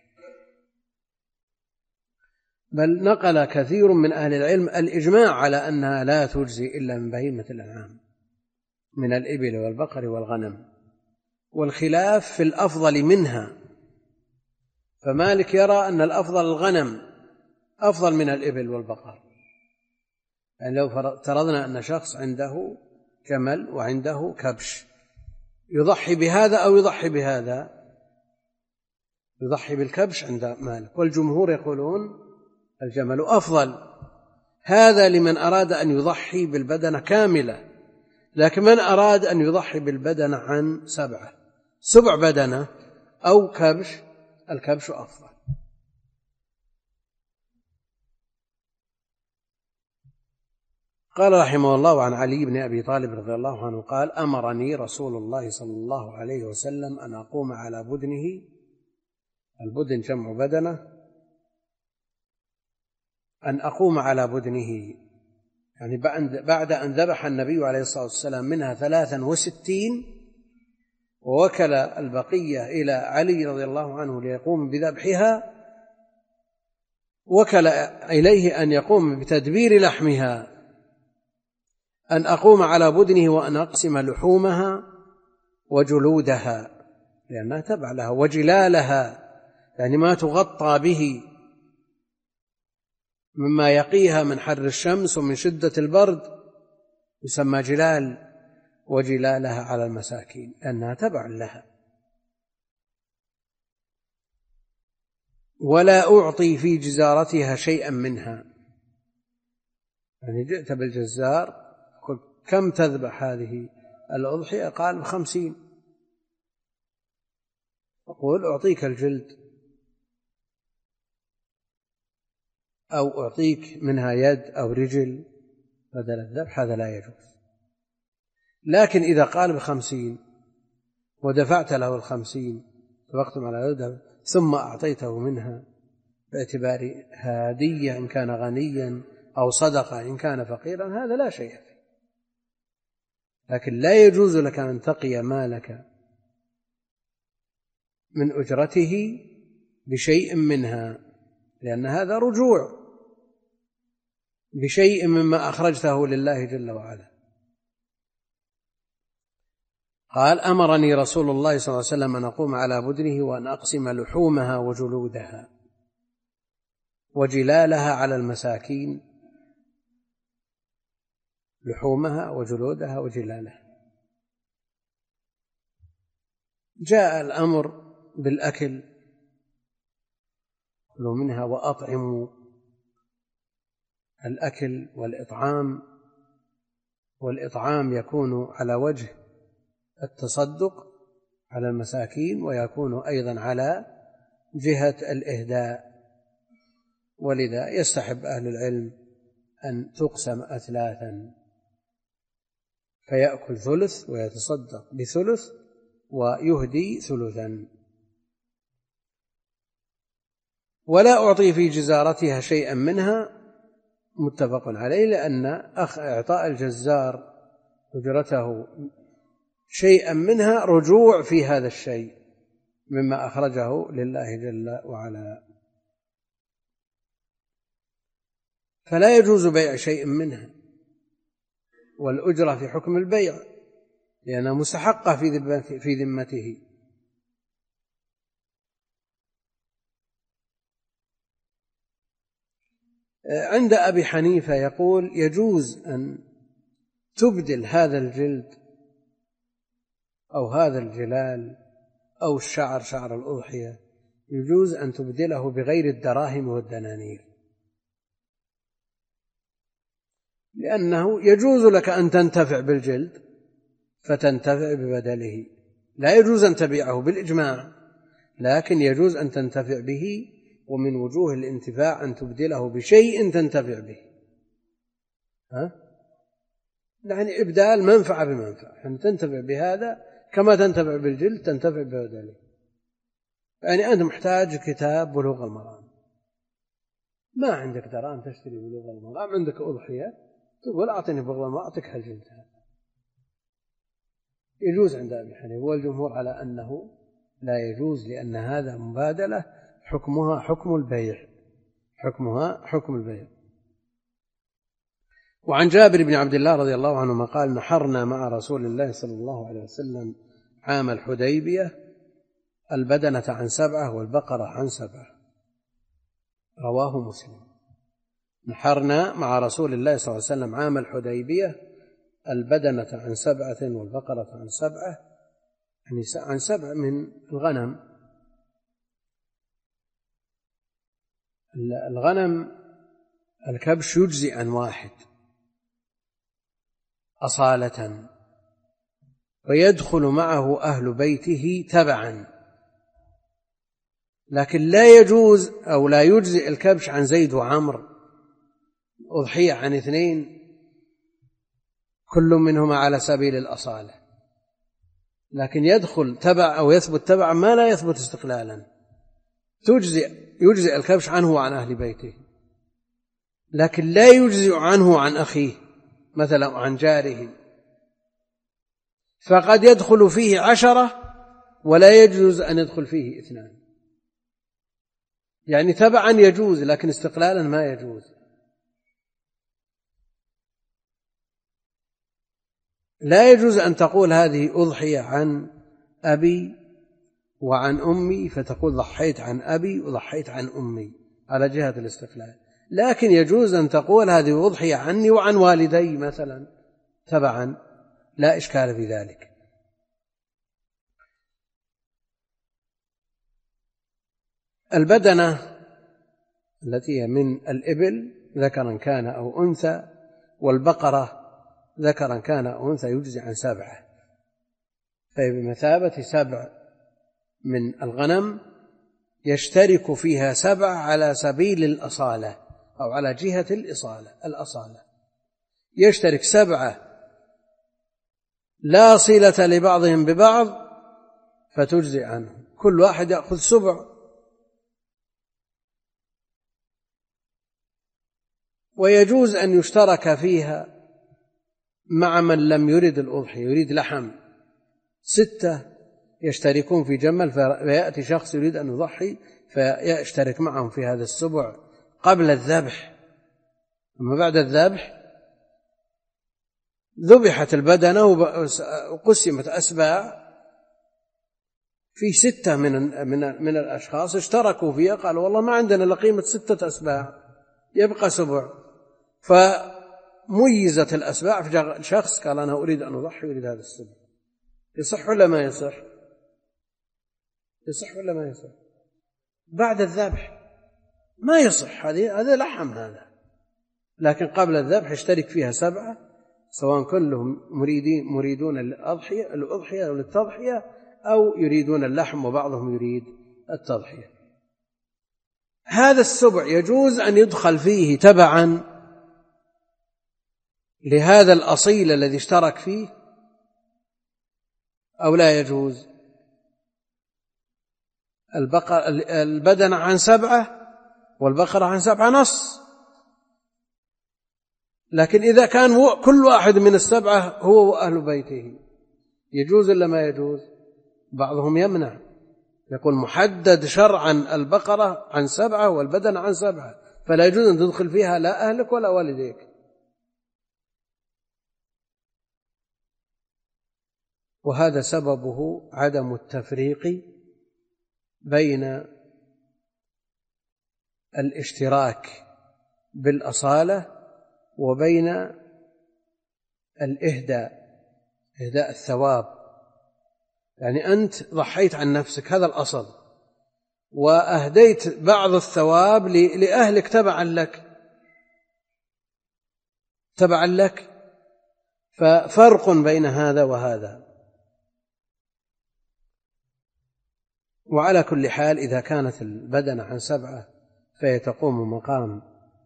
Speaker 1: بل نقل كثير من أهل العلم الإجماع على أنها لا تجزي إلا من بهيمة الأنعام من الإبل والبقر والغنم، والخلاف في الأفضل منها، فمالك يرى أن الأفضل الغنم أفضل من الإبل والبقر. يعني لو افترضنا أن شخص عنده جمل وعنده كبش، يضحي بهذا أو يضحي بهذا، يضحي بالكبش عند مالك، والجمهور يقولون الجمل أفضل. هذا لمن أراد أن يضحي بالبدنة كاملة، لكن من أراد أن يضحي بالبدنة عن سبعة سبع بدنة أو كبش، الكبش أفضل. قال رحمه الله: عن علي بن أبي طالب رضي الله عنه قال: أمرني رسول الله صلى الله عليه وسلم أن أقوم على بدنه. البدن جمع بدنة. أن أقوم على بدنه يعني بعد أن ذبح النبي عليه الصلاة والسلام منها ثلاثا وستين، ووكل البقية إلى علي رضي الله عنه ليقوم بذبحها، وكل إليه أن يقوم بتدبير لحمها، أن أقوم على بدنه وأن أقسم لحومها وجلودها، لأنها تبع لها، وجلالها يعني ما تغطى به مما يقيها من حر الشمس ومن شدة البرد يسمى جلال، وجلالها على المساكين لأنها تبع لها. ولا أعطي في جزارتها شيئا منها، يعني جئت بالجزار قلت: كم تذبح هذه الأضحية؟ قال: بخمسين. أقول: أعطيك الجلد أو أعطيك منها يد أو رجل بدل الذبح، هذا لا يجوز. لكن إذا قال بخمسين ودفعت له الخمسين وقتم على يده ثم أعطيته منها باعتبار هدية إن كان غنيا أو صدقة إن كان فقيرا، هذا لا شيء فيه. لكن لا يجوز لك أن تقي مالك من أجرته بشيء منها، لأن هذا رجوع بشيء مما أخرجته لله جل وعلا. قال: أمرني رسول الله صلى الله عليه وسلم أن أقوم على بدنه وأن أقسم لحومها وجلودها وجلالها على المساكين. لحومها وجلودها وجلالها. جاء الأمر بالأكل: كلوا منها وأطعموا. الأكل والإطعام، والإطعام يكون على وجه التصدق على المساكين، ويكون أيضا على جهة الإهداء. ولذا يستحب أهل العلم أن تقسم أثلاثا، فيأكل ثلث ويتصدق بثلث ويهدي ثلثا. ولا أعطي في جزارتها شيئا منها، متفق عليه، لأن إعطاء الجزار أجرته شيئا منها رجوع في هذا الشيء مما أخرجه لله جل وعلا، فلا يجوز بيع شيء منها، والأجرة في حكم البيع لأنها مستحقة في ذمته. عند أبي حنيفة يقول: يجوز أن تبدل هذا الجلد أو هذا الجلال أو الشعر، شعر الأضحية، يجوز أن تبدله بغير الدراهم والدنانير، لأنه يجوز لك أن تنتفع بالجلد فتنتفع ببدله، لا يجوز أن تبيعه بالإجماع، لكن يجوز أن تنتفع به، ومن وجوه الانتفاع أن تبدله بشيء تنتفع به. ها؟ يعني إبدال منفعة بمنفعة، يعني تنتفع بهذا كما تنتفع بالجلد تنتفع ببدله. يعني أنت محتاج كتاب بلوغ المرام، ما عندك دراهم تشتري بلوغ المرام، عندك أضحية، تقول: أعطني بلوغ المرام أعطيك هالجلد. يجوز عند أبي حنيفة والجمهور على أنه لا يجوز، لأن هذا مبادلة حكمها حكم البيع، حكمها حكم البيع. وعن جابر بن عبد الله رضي الله عنهما قال: نحرنا مع رسول الله صلى الله عليه وسلم عام الحديبية البدنة عن سبعة والبقرة عن سبعة، رواه مسلم. نحرنا مع رسول الله صلى الله عليه وسلم عام الحديبية البدنة عن سبعة والبقرة عن سبعة، يعني عن سبع من الغنم، الغنم الكبش يجزي عن واحد أصالة، ويدخل معه أهل بيته تبعا، لكن لا يجوز أو لا يجزي الكبش عن زيد وعمر أضحية عن اثنين كل منهما على سبيل الأصالة، لكن يدخل تبع أو يثبت تبع ما لا يثبت استقلالا، تجزي يجزي الكبش عنه وعن أهل بيته، لكن لا يجزي عنه عن أخيه مثلا عن جاره، فقد يدخل فيه عشرة ولا يجوز أن يدخل فيه اثنان، يعني تبعا يجوز لكن استقلالا ما يجوز. لا يجوز أن تقول هذه أضحية عن أبي وعن أمي، فتقول ضحيت عن أبي وضحيت عن أمي على جهة الاستقلال، لكن يجوز أن تقول هذه أضحية عني وعن والدي مثلا تبعا، لا إشكال في ذلك. البدنة التي هي من الإبل ذكرا كان أو أنثى، والبقرة ذكرا كان أو أنثى يجزي عن سبعة، فهي بمثابة سبع من الغنم يشترك فيها سبع على سبيل الأصالة أو على جهة الإصالة الأصالة، يشترك سبعة لا صلة لبعضهم ببعض فتجزي عنه، كل واحد يأخذ سبع. ويجوز أن يشترك فيها مع من لم يرد الأضحية يريد لحم، ستة يشتركون في جمل، فيأتي شخص يريد أن يضحي فيشترك معهم في هذا السبع قبل الذبح. أما بعد الذبح ذبحت البدنة وقسمت أسباع، في ستة من من من الأشخاص اشتركوا فيها، قالوا والله ما عندنا لقيمة ستة أسباع يبقى سبع، فميزت الأسباع في شخص قال أنا أريد أن أضحي أريد هذا السبع. يصح ولا ما يصح؟ يصح ولا ما يصح؟ بعد الذبح ما يصح، هذه هذا لحم هذا، لكن قبل الذبح يشترك فيها سبعة سواء كلهم مريدين مريدون الأضحية الأضحية أو للتضحية أو يريدون اللحم وبعضهم يريد التضحية. هذا السبع يجوز أن يدخل فيه تبعا لهذا الأصيل الذي اشترك فيه أو لا يجوز؟ البقرة البدنة عن سبعة والبقرة عن سبعة نص، لكن إذا كان كل واحد من السبعة هو وأهل بيته يجوز إلا ما يجوز؟ بعضهم يمنع يقول محدد شرعا البقرة عن سبعة والبدنة عن سبعة، فلا يجوز أن تدخل فيها لا أهلك ولا والديك. وهذا سببه عدم التفريق بين الاشتراك بالأصالة وبين الإهداء إهداء الثواب، يعني أنت ضحيت عن نفسك هذا الأصل وأهديت بعض الثواب لأهلك تبعا لك تبعا لك ففرق بين هذا وهذا. وعلى كل حال إذا كانت البدنة عن سبعة فهي تقوم مقام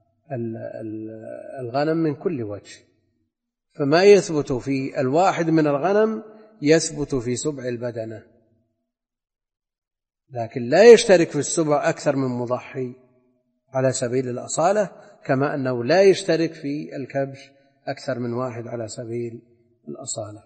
Speaker 1: الغنم من كل وجه، فما يثبت في الواحد من الغنم يثبت في سبع البدنة، لكن لا يشترك في السبع أكثر من مضحي على سبيل الأصالة، كما أنه لا يشترك في الكبش أكثر من واحد على سبيل الأصالة.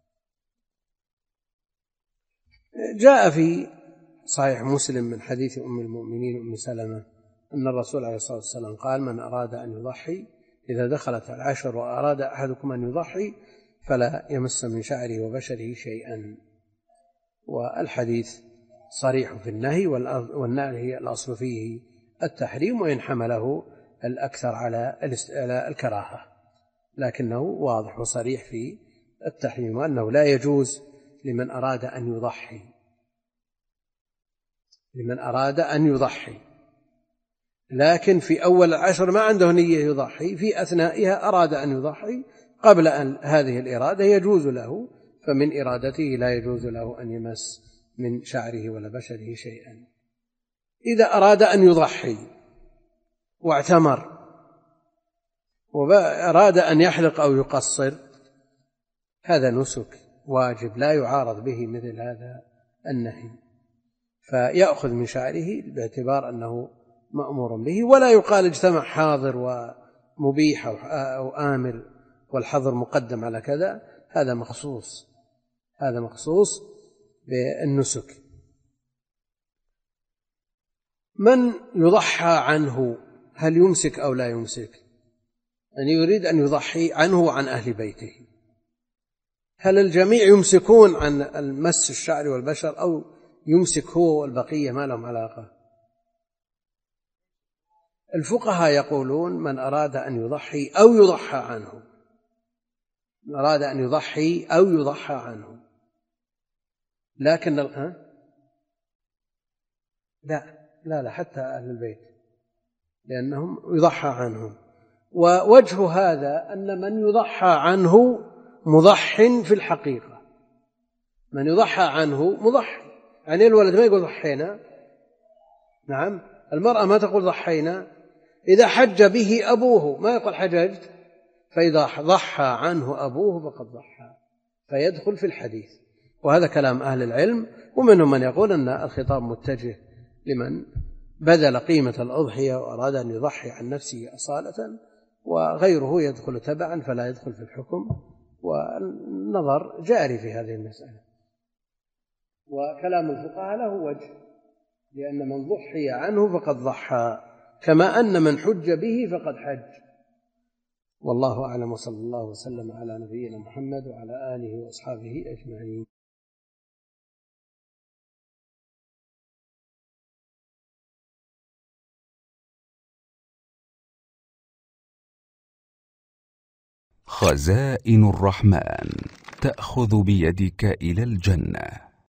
Speaker 1: جاء في صحيح مسلم من حديث أم المؤمنين أم سلمة أن الرسول عليه الصلاة والسلام قال من أراد أن يضحي إذا دخلت العشر وأراد أحدكم أن يضحي فلا يمس من شعره وبشره شيئا. والحديث صريح في النهي، والنهي الأصل فيه التحريم وإن حمله الأكثر على الكراهة، لكنه واضح وصريح في التحريم وأنه لا يجوز لمن أراد أن يضحي لمن أراد أن يضحي لكن في أول العشر ما عنده نية يضحي، في أثنائها أراد أن يضحي قبل أن هذه الإرادة يجوز له، فمن إرادته لا يجوز له أن يمس من شعره ولا بشره شيئا. إذا أراد أن يضحي واعتمر وأراد أن يحلق أو يقصر، هذا نسك واجب لا يعارض به مثل هذا النهي، فيأخذ من شعره باعتبار أنه مأمور به، ولا يقال اجتمع حاضر ومبيح أو آمر والحظر مقدم على كذا، هذا مخصوص هذا مخصوص بالنسك. من يضحى عنه هل يمسك أو لا يمسك؟ يعني يريد أن يضحي عنه وعن أهل بيته، هل الجميع يمسكون عن المس الشعر والبشر أو يمسك هو والبقية ما لهم علاقة؟ الفقهاء يقولون من أراد أن يضحي أو يضحى عنه، من أراد أن يضحي أو يضحى عنه، لكن ها؟ لا لا لا حتى أهل البيت لأنهم يضحى عنهم. ووجه هذا أن من يضحى عنه مضح في الحقيقة، من يضحى عنه مضحي، يعني الولد ما يقول ضحينا، نعم، المرأة ما تقول ضحينا، إذا حج به أبوه ما يقول حججت، فإذا ضحى عنه أبوه فقد ضحى، فيدخل في الحديث. وهذا كلام أهل العلم، ومنهم من يقول أن الخطاب متجه لمن بذل قيمة الأضحية وأراد أن يضحي عن نفسه أصالة، وغيره يدخل تبعا فلا يدخل في الحكم، والنظر جاري في هذه المسألة. وكلام الفقهاء له وجه، لأن من ضحي عنه فقد ضحى، كما أن من حج به فقد حج. والله أعلم، وصلى الله وسلم على نبينا محمد وعلى آله وأصحابه أجمعين.
Speaker 3: خزائن الرحمن تأخذ بيدك إلى الجنة.